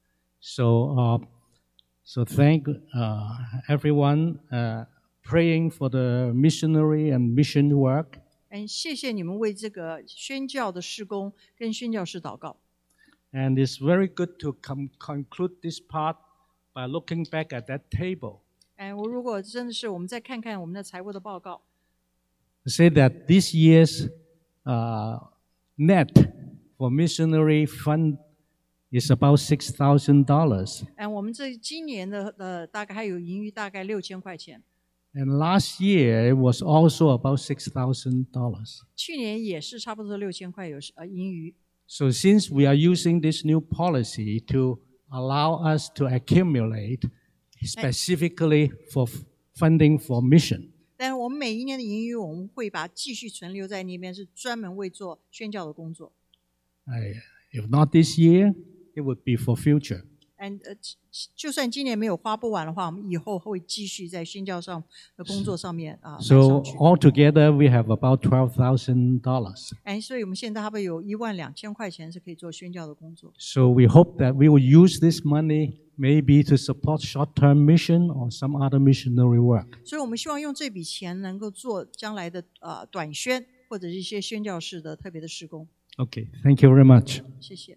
S6: So thank everyone praying for the missionary and mission work.
S2: 谢谢你们为这个宣教的事工跟宣教士祷告。
S6: And it's very good to conclude this part by looking back at that table.
S2: 我如果真的是我们再看看我们的财务的报告。
S6: Say that this year's net for missionary fund is about $6,000.
S2: 我们今年的大概还有盈余，大概6000块钱。
S6: And last year it was also about $6,000.
S2: 去年也是差不多6000块有盈余。
S6: So since we are using this new policy to allow us to accumulate specifically for funding for mission.
S2: 但我们每一年的盈余，我们会把继续存留在那边，是专门为做宣教的工作。
S6: If not this year, it would be for future.
S2: 就算今年没有花不完的话，我们以后会继续在宣教上的工作上面
S6: So altogether, we have about $12,000.
S2: 所以我们现在差不多有12000块钱是可以做宣教的工作。
S6: So we hope that we will use this money maybe to support short-term mission or some other missionary work.
S2: 所以我们希望用这笔钱能够做将来的短宣或者是一些宣教士的特别的事工。
S6: Okay, thank you very much.
S2: 谢谢。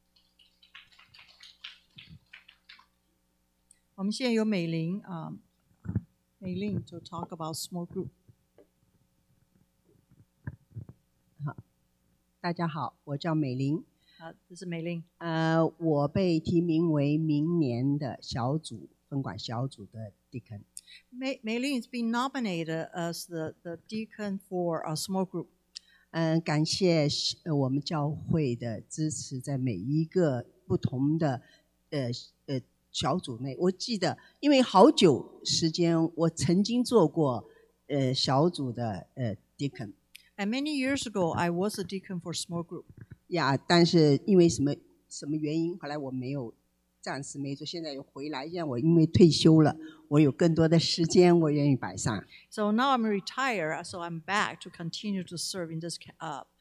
S2: 我们现在有美玲美玲 to talk about small group。
S7: 好，大家好，我叫美玲。
S2: 这是美玲。
S7: 我被提名为明年的分管小组的 deacon。
S2: 美玲 is being nominated as the deacon for a small group.
S7: 感谢我们教会的支持，在每一个不同的小组内。我记得，因为好久时间，我曾经做过小组的deacon。
S2: And many years ago, I was a deacon for small group.
S7: 呀，但是因为什么原因，后来我暂时没做，现在又回来。现在我因为退休了，我有更多的时间，我愿意摆上。
S2: So now I'm retired, so I'm back to continue to serve in this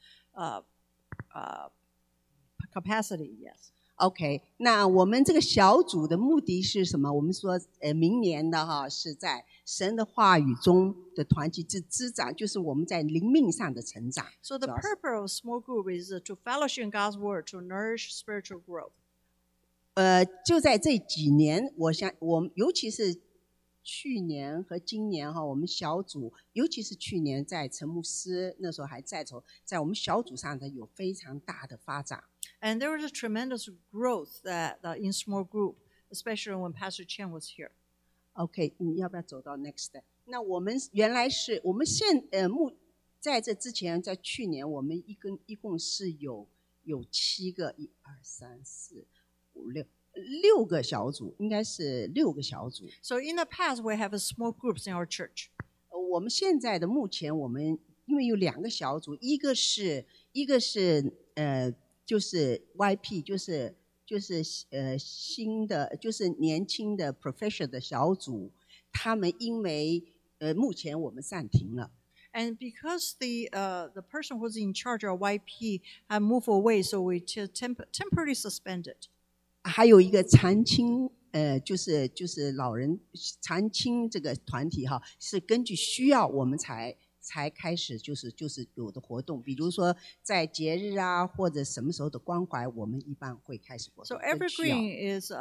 S2: capacity. Yes.
S7: OK， 那我们这个小组的目的是什么？我们说，明年的哈是在神的话语中的团契滋长，就是我们在灵命上的成长。
S2: So the purpose of small group is to fellowship in God's word, to nourish spiritual growth.
S7: 就在这几年，我们尤其是去年和今年哈，我们小组，尤其是去年在陈牧师那时候还在时，在我们小组上的有非常大的发展。
S2: And there was a tremendous growth that in small group, especially when Pastor Chen was here.
S7: OK， 你要不要走到 next？ 那我们原来是我们在这之前，在去年我们一共是有7个，1、2、3、4、5、6个小组，应该是6个小组。
S2: So in the past, we have small groups in our church.
S7: 我们现在的目前，我们因为有2个小组，一个是就是 YP， 就是新的就是年轻的 professional 的小组，他们因为目前我们暂停了。
S2: And because the person who's in charge of YP had moved away, so we temporarily suspended.
S7: 还有一个残青，就是老人残青这个团体哈，是根据需要我们才开始就是有的活动，比如说在节日啊或者什么时候的关怀，我们一般会开始活动。
S2: So evergreen is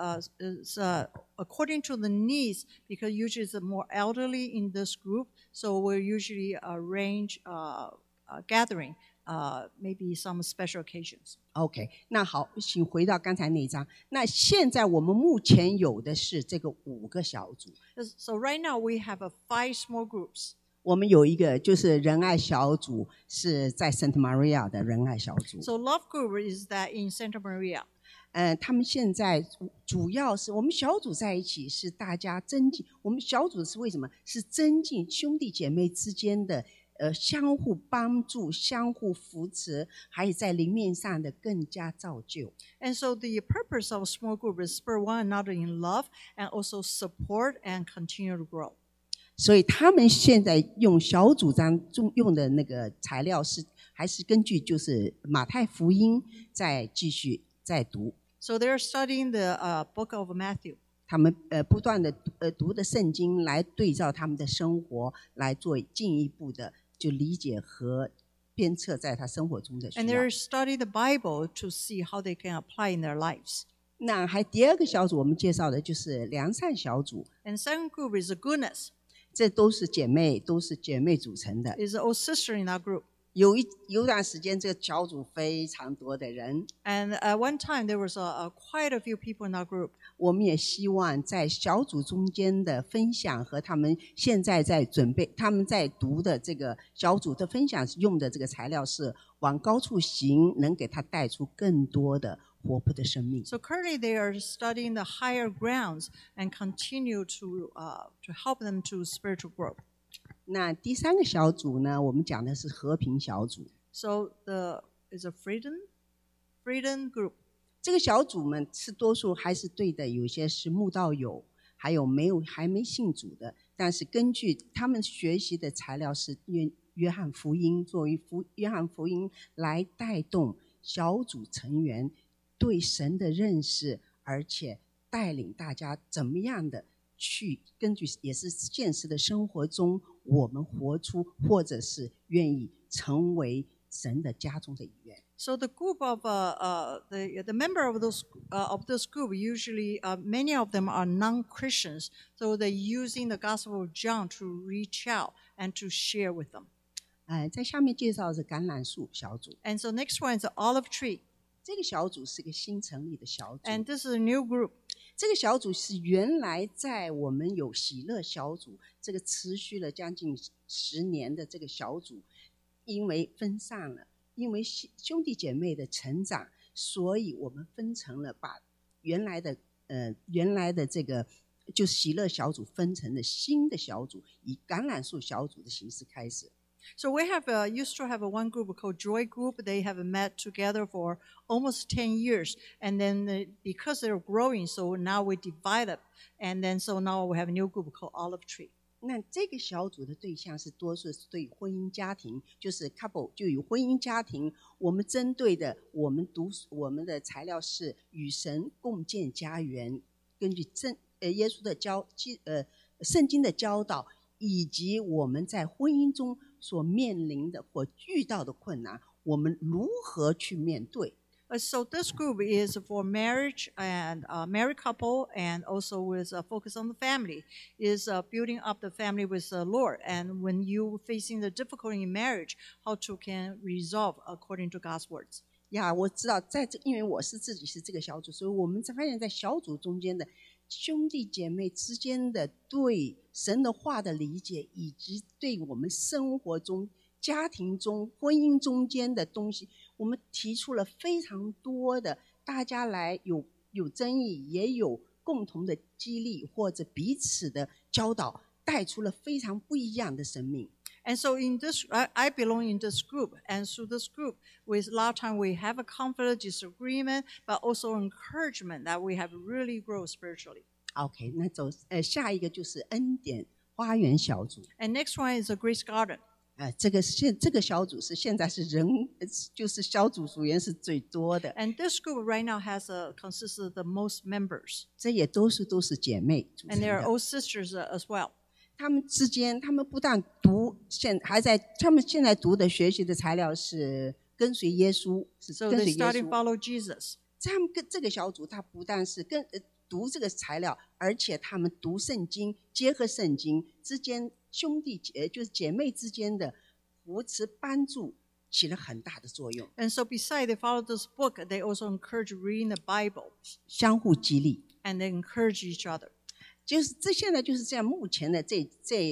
S2: according to the needs, because usually it's more elderly in this group, so we usually arrange gathering, maybe some special occasions.
S7: OK， 那好，请回到刚才那一章。那现在我们目前有的是这个5个小组。
S2: So right now we have 5 small groups.
S7: 我们有一个就是仁爱小组，是在 Santa Maria 的仁爱小组。
S2: So love group is that in Santa Maria.
S7: 他们现在主要是我们小组在一起，是大家增进。我们小组是为什么？是增进兄弟姐妹之间的相互帮助、相互扶持，还有在灵面上的更加造就。
S2: And so the purpose of a small group is spur one another in love and also support and continue to grow.
S7: 所以他们现在用小组章中用的那个材料还是根据就是马太福音再继续再读。
S2: So they're studying the book of Matthew.
S7: 他们不断的读的圣经来对照他们的生活，来做进一步的就理解和鞭策在他生活中的需要。
S2: And they're studying the Bible to see how they can apply in their lives.
S7: 那第2个小组我们介绍的就是良善小组。
S2: And second group is the goodness.
S7: 这都是姐妹组成的。
S2: Is the old sister in that group.
S7: 有段时间，这个小组非常多的人。
S2: And at one time there was quite a few people in that group.
S7: 我们也希望在小组中间的分享和他们现在在准备、他们在读的这个小组的分享用的这个材料是往高处行，能给他带出更多的活泼的生命。
S2: So currently they are studying the higher grounds and continue to help them to spiritual growth.
S7: 那第3个小组呢，我们讲的是和平小组。
S2: So is a freedom group.
S7: 这个小组们是多数还是对的，有些是慕道友，还有还没信主的，但是根据他们学习的材料是约翰福音，作为约翰福音来带动小组成员对神的认识，而且带领大家怎么样的去根据也是现实的生活中，我们活出或者是愿意成为神的家中的一员。
S2: So the group of the member of this group, usually many of them are non-Christians, so they're using the Gospel of John to reach out and to share with them.
S7: 在下面介绍是橄榄树小组。
S2: And so next one is the olive tree.
S7: 这个小组是个新成立的小组。
S2: And this is a new group.
S7: 这个小组是原来在我们有喜乐小组这个持续了将近10年的这个小组， 因为分散了，因为兄弟姐妹的成长，所以我们分成了，把原来的这个就喜乐小组分成了新的小组，以橄榄树小组的形式开始。
S2: So we have used to have one group called Joy Group. They have met together for almost 10 years, and then because they're growing, so now we develop, and then so now we have a new group called Olive Tree.
S7: 那这个小组的对象是多数是对婚姻家庭，就是 couple 就有婚姻家庭。我们针对的，我们的材料是与神共建家园，根据耶稣的圣经的教导，以及我们在婚姻中所面临的或遇到的困难，我们如何去面对。
S2: So this group is for marriage and married couple, and also with a focus on the family, is building up the family with the Lord. And when you facing the difficulty in marriage, how to can resolve according to God's words.
S7: 呀，我知道，因为我自己是这个小组，所以我们发现在小组中间的兄弟姐妹之间的对神的话的理解，以及对我们生活中、家庭中、婚姻中间的东西，我们提出了非常多的，大家来有争议，也有共同的激励或者彼此的教导，带出了非常不一样的生命。
S2: And so in this, I belong in this group, and through this group, with a lot of time we have a conflict, disagreement, but also encouragement that we have really grow spiritually.
S7: OK， 那下一个就是恩典花园小组。
S2: And next one is a Grace Garden.
S7: 这个小组是现在是就是小组组员是最多的。
S2: And this group right now consists of the most members.
S7: 这也都是姐妹组成
S2: And they are
S7: 的。
S2: all sisters as well.
S7: 他们之间，他们不但他们现在读的学习的材料是跟随耶稣，是
S2: So
S7: 跟
S2: they
S7: 随耶
S2: started
S7: 稣。
S2: follow Jesus.
S7: 他们跟这个小组，他不但是读这个材料，而且他们读圣经，结合圣经之间兄弟就是姐妹之间的扶持帮助，起了很大的作用。
S2: And so beside they follow this book, they also encourage reading the Bible.
S7: 相互激励。
S2: And they encourage each other.
S7: 就是现在就是这样，目前的这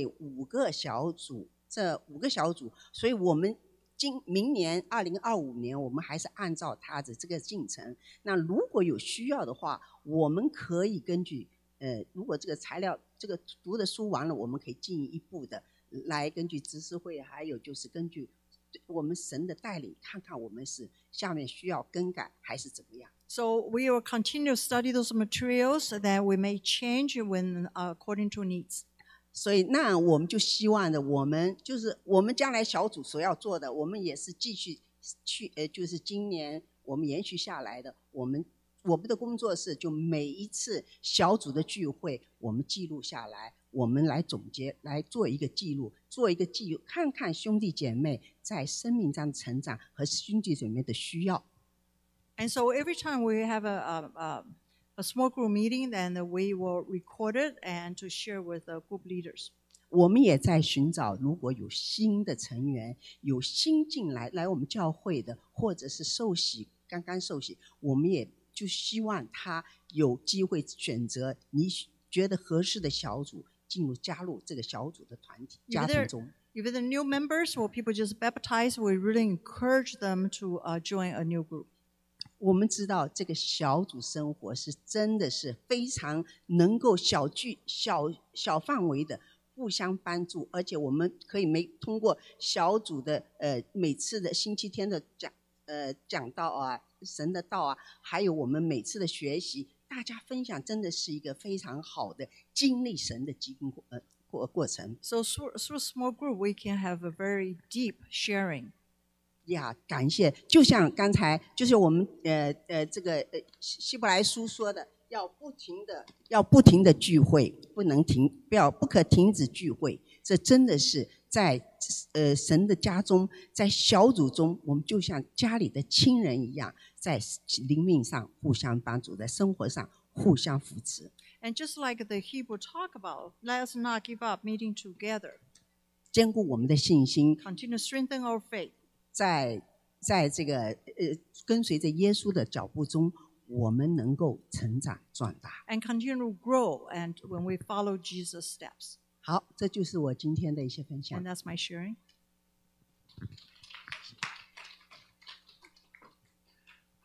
S7: 5个小组，所以我们明年2025年，我们还是按照它的这个进程。那如果有需要的话，我们可以根据如果这个材料这个读的书完了，我们可以进一步的来根据执事会，还有就是根据我们神的带领，看看我们是下面需要更改还是怎么样。
S2: So we will continue to study those materials that we may change when according to needs.
S7: 所以那我们就希望的，我们将来小组所要做的，我们也是继续就是今年我们延续下来的，我们的工作是就每一次小组的聚会，我们记录下来，我们来总结，来做一个记录，看看兄弟姐妹在生命上的成长和兄弟姐妹的需要。
S2: And so every time we have a small group meeting, then we will record it and to share with the group leaders.
S7: 我们也在寻找，如果有新的成员，有新进来我们教会的，或者是刚刚受洗，我们也就希望他有机会选择你觉得合适的小组，加入这个小组的团体家庭中。
S2: If they're new members or people just baptized, we really encourage them to join a new group.
S7: 我们知道这个小组生活是真的是非常能够小范围的互相帮助，而且我们可以通过小组的每次的星期天的讲道啊，神的道啊，还有我们每次的学习，大家分享真的是一个非常好的经历神的过程。
S2: So through small group, we can have a very deep sharing.
S7: 呀，感谢！就像刚才，就是我们这个希伯来书说的，要不停的聚会，不可停止聚会。这真的是在神的家中，在小组中，我们就像家里的亲人一样，在灵命上互相帮助，在生活上互相扶持。
S2: And just like the Hebrew talk about, let us not give up meeting together.
S7: 坚固我们的信心
S2: Continue to strengthen our faith.
S7: 在这个跟随着耶稣的脚步中，我们能够成长壮大。
S2: And continue to grow and when we follow Jesus' steps.
S7: 好，这就是我今天的一些分享。
S2: And that's my sharing.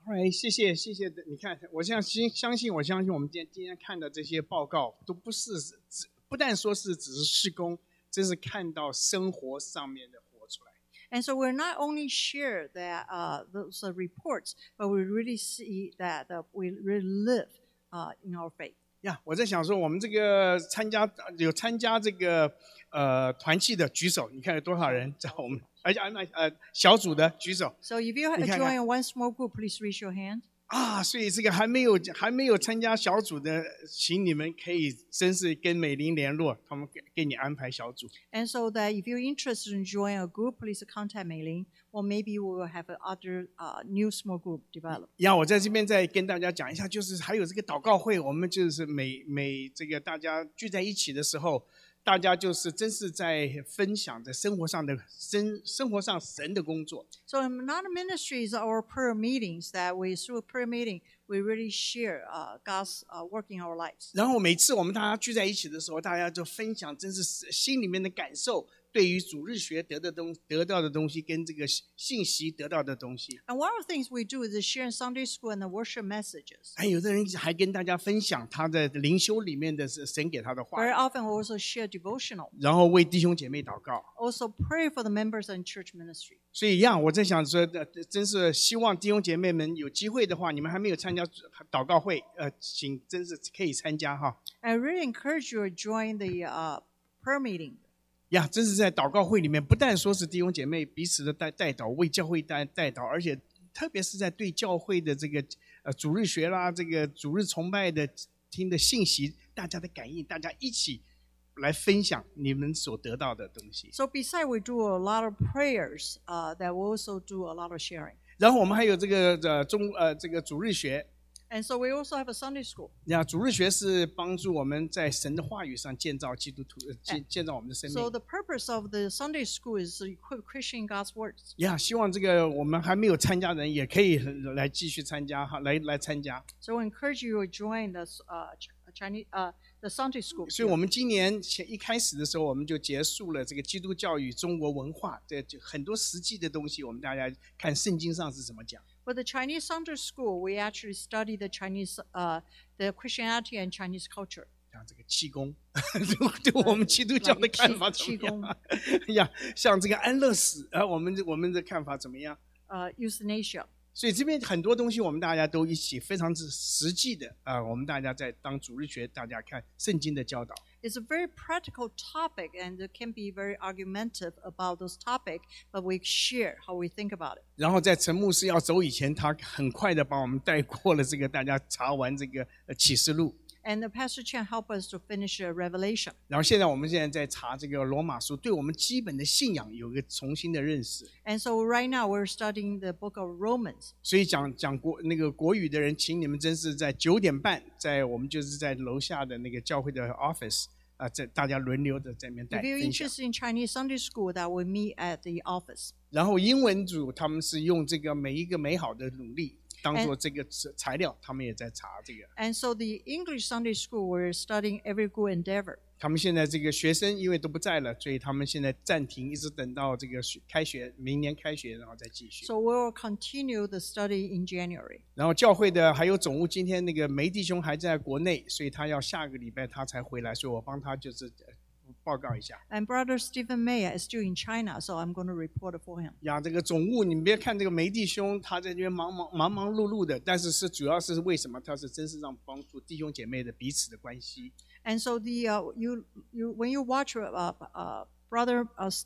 S1: 哎，谢谢。你看，我相信我们今天看的这些报告，都不但说是只是事工，这是看到生活上面的活出来。
S2: And so we're not only share that those reports, but we really see that we really live in our faith.
S1: 呀，我在想说，我们这个参加这个团契的举手，你看有多少人在我们，而且小组的举手。
S2: So if you
S1: 你看看
S2: join one small group, please raise your hand.
S1: 啊，所以这个还没有参加小组的，请你们可以真是跟美玲联络，他们给你安排小组。
S2: And so that if you're interested in joining a group, please contact Mei Ling, or maybe we will have other new small group develop.
S1: 呀，我在这边再跟大家讲一下，就是还有这个祷告会，我们就是每这个大家聚在一起的时候，大家就是真是在分享在生活上神的工作。
S2: So in another ministries, our prayer meetings that we through prayer meeting, we really share God's work in our lives.
S1: 然后每次我们大家聚在一起的时候，大家就分享真是心里面的感受，对于主日学得到的东西，跟这个信息得到的东西。
S2: And one of the things we do is share Sunday school and the worship messages.
S1: 还有的人还跟大家分享他的灵修里面的神给他的话
S2: Very， often we also share devotional.
S1: 然后为弟兄姐妹祷告。
S2: Also pray for the members in church ministry.
S1: 所以我在想说，真是希望弟兄姐妹们有机会的话，你们还没有参加祷告会，请真是可以参加哈。
S2: I really encourage you to join the prayer meeting.
S1: 真是在祷告会里面，不但说是弟兄姐妹彼此的带祷，为教会带祷，而且特别是在对教会的这个主日学啦，这个主日崇拜的听的信息，大家的感应，大家一起来分享你们所得到的东西。
S2: So besides we do a lot of prayers, that we also do a lot of sharing.
S1: 然后我们还有这个这个主日学。
S2: And so we also have a Sunday school.
S1: 主日学是帮助我们在神的话语上建造基督徒，建造我们的生命。
S2: So the purpose of the Sunday school is to equip Christian in God's words.
S1: 希望这个我们还没有参加的人也可以来继续参加哈，来参加。
S2: So I encourage you to join the the Sunday school.
S1: 所以我们今年一开始的时候，我们就结束了这个基督教与中国文化，这就很多实际的东西，我们大家看圣经上是怎么讲。
S2: For the Chinese Sunday school, we actually study the the Christianity and Chinese culture.
S1: 像这个气功，对我们基督教的看法怎么样？像这个安乐死，我们的看法怎么样
S2: ？Euthanasia.
S1: 所以这边很多东西，我们大家都一起非常之实际的我们大家在当主日学，大家看圣经的教导。
S2: It's a very practical topic, and it can be very argumentative about those topics, but we share how we think about it.
S1: 然后在陈牧师要走以前，他很快的把我们带过了这个，大家查完这个启示录。
S2: And the Pastor Chen helped us to finish Revelation.
S1: 然后我们现在在查这个罗马书，对我们基本的信仰有一个重新的认识。
S2: And so right now we're studying the book of Romans.
S1: 所以讲国语的人，请你们真是在9点半，我们就是在楼下的那个教会的 office 在大家轮流的在那边带
S2: If you're
S1: 分享。
S2: interested in Chinese Sunday school, that we meet at the office.
S1: 然后英文组他们是用这个每一个美好的努力当做这个材料，他们也在查这个。
S2: And so the English Sunday school, we're studying every good endeavor.
S1: 他们现在这个学生因为都不在了，所以他们现在暂停，一直等到这个开学，明年开学然后再继续。
S2: So we will continue the study in January.
S1: 然后教会的还有总务，今天那个梅弟兄还在国内，所以他要下个礼拜他才回来，所以我帮他就是报告一下。
S2: And Brother Stephen May is still in China, so I'm going to report for him.
S1: 这个总务，你们别看这个梅弟兄，他在这边忙碌碌的，但是主要是为什么？他是真是让帮助弟兄姐妹的彼此的关系。
S2: And so when you watch Brother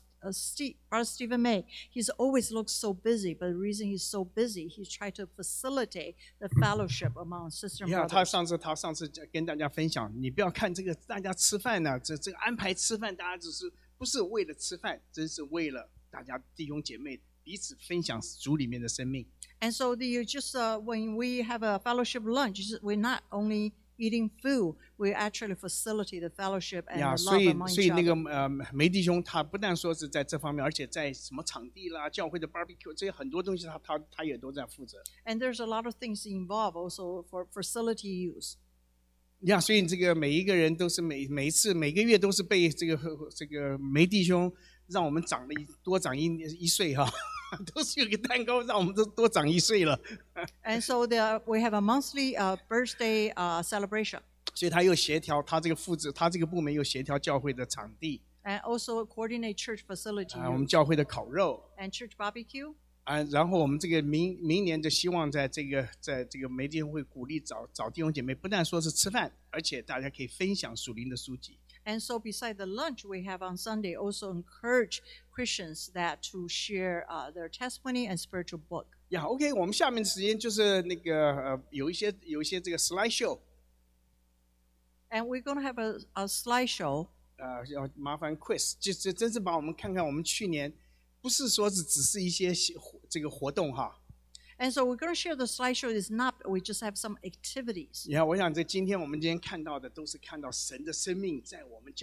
S2: Stephen May, he's always looks so busy. But the reason he's so busy, he's trying to facilitate the fellowship among sister and brothers.
S1: 他上次跟大家分享，你不要看这个大家吃饭呢，这个安排吃饭，大家不是为了吃饭，真是为了大家弟兄姐妹彼此分享主里面的生命。
S2: And so when we have a fellowship lunch, we're not only eating food, we actually facilitate the fellowship and the love among
S1: 所以
S2: each
S1: 那个
S2: other.
S1: 梅弟兄他不但说是在这方面，而且在什么场地啦、教会的 barbecue 这些很多东西他也都在负责。
S2: And there's a lot of things involved also for facility use.
S1: 所以这个每一个人都是每一次每个月都是被这个梅弟兄让我们多长一岁哈。 都是有个蛋糕让我们都多长1岁了。
S2: And so we have a monthly birthday celebration.
S1: 所以他又协调他这个部门又协调教会的场地，
S2: And also coordinate church facility
S1: 我们教会的烤肉。
S2: and church barbecue.
S1: 然后我们这个明年就希望在这个媒体会鼓励找弟兄姐妹，不但说是吃饭，而且大家可以分享属灵的书籍。
S2: And so beside the lunch we have on Sunday, also encourage Christians that to share their testimony and spiritual book.
S1: OK， 我们下面的时间就是那个有一些这个 slide show。
S2: And we're going to have a slideshow.
S1: 要麻烦 Chris， 就真是把我们看看我们去年不是说只是一些这个活动哈。
S2: And so we're going to share the slideshow. Is not we just have some activities.
S1: 我想今天我们看到的都是看到神的生命在我们教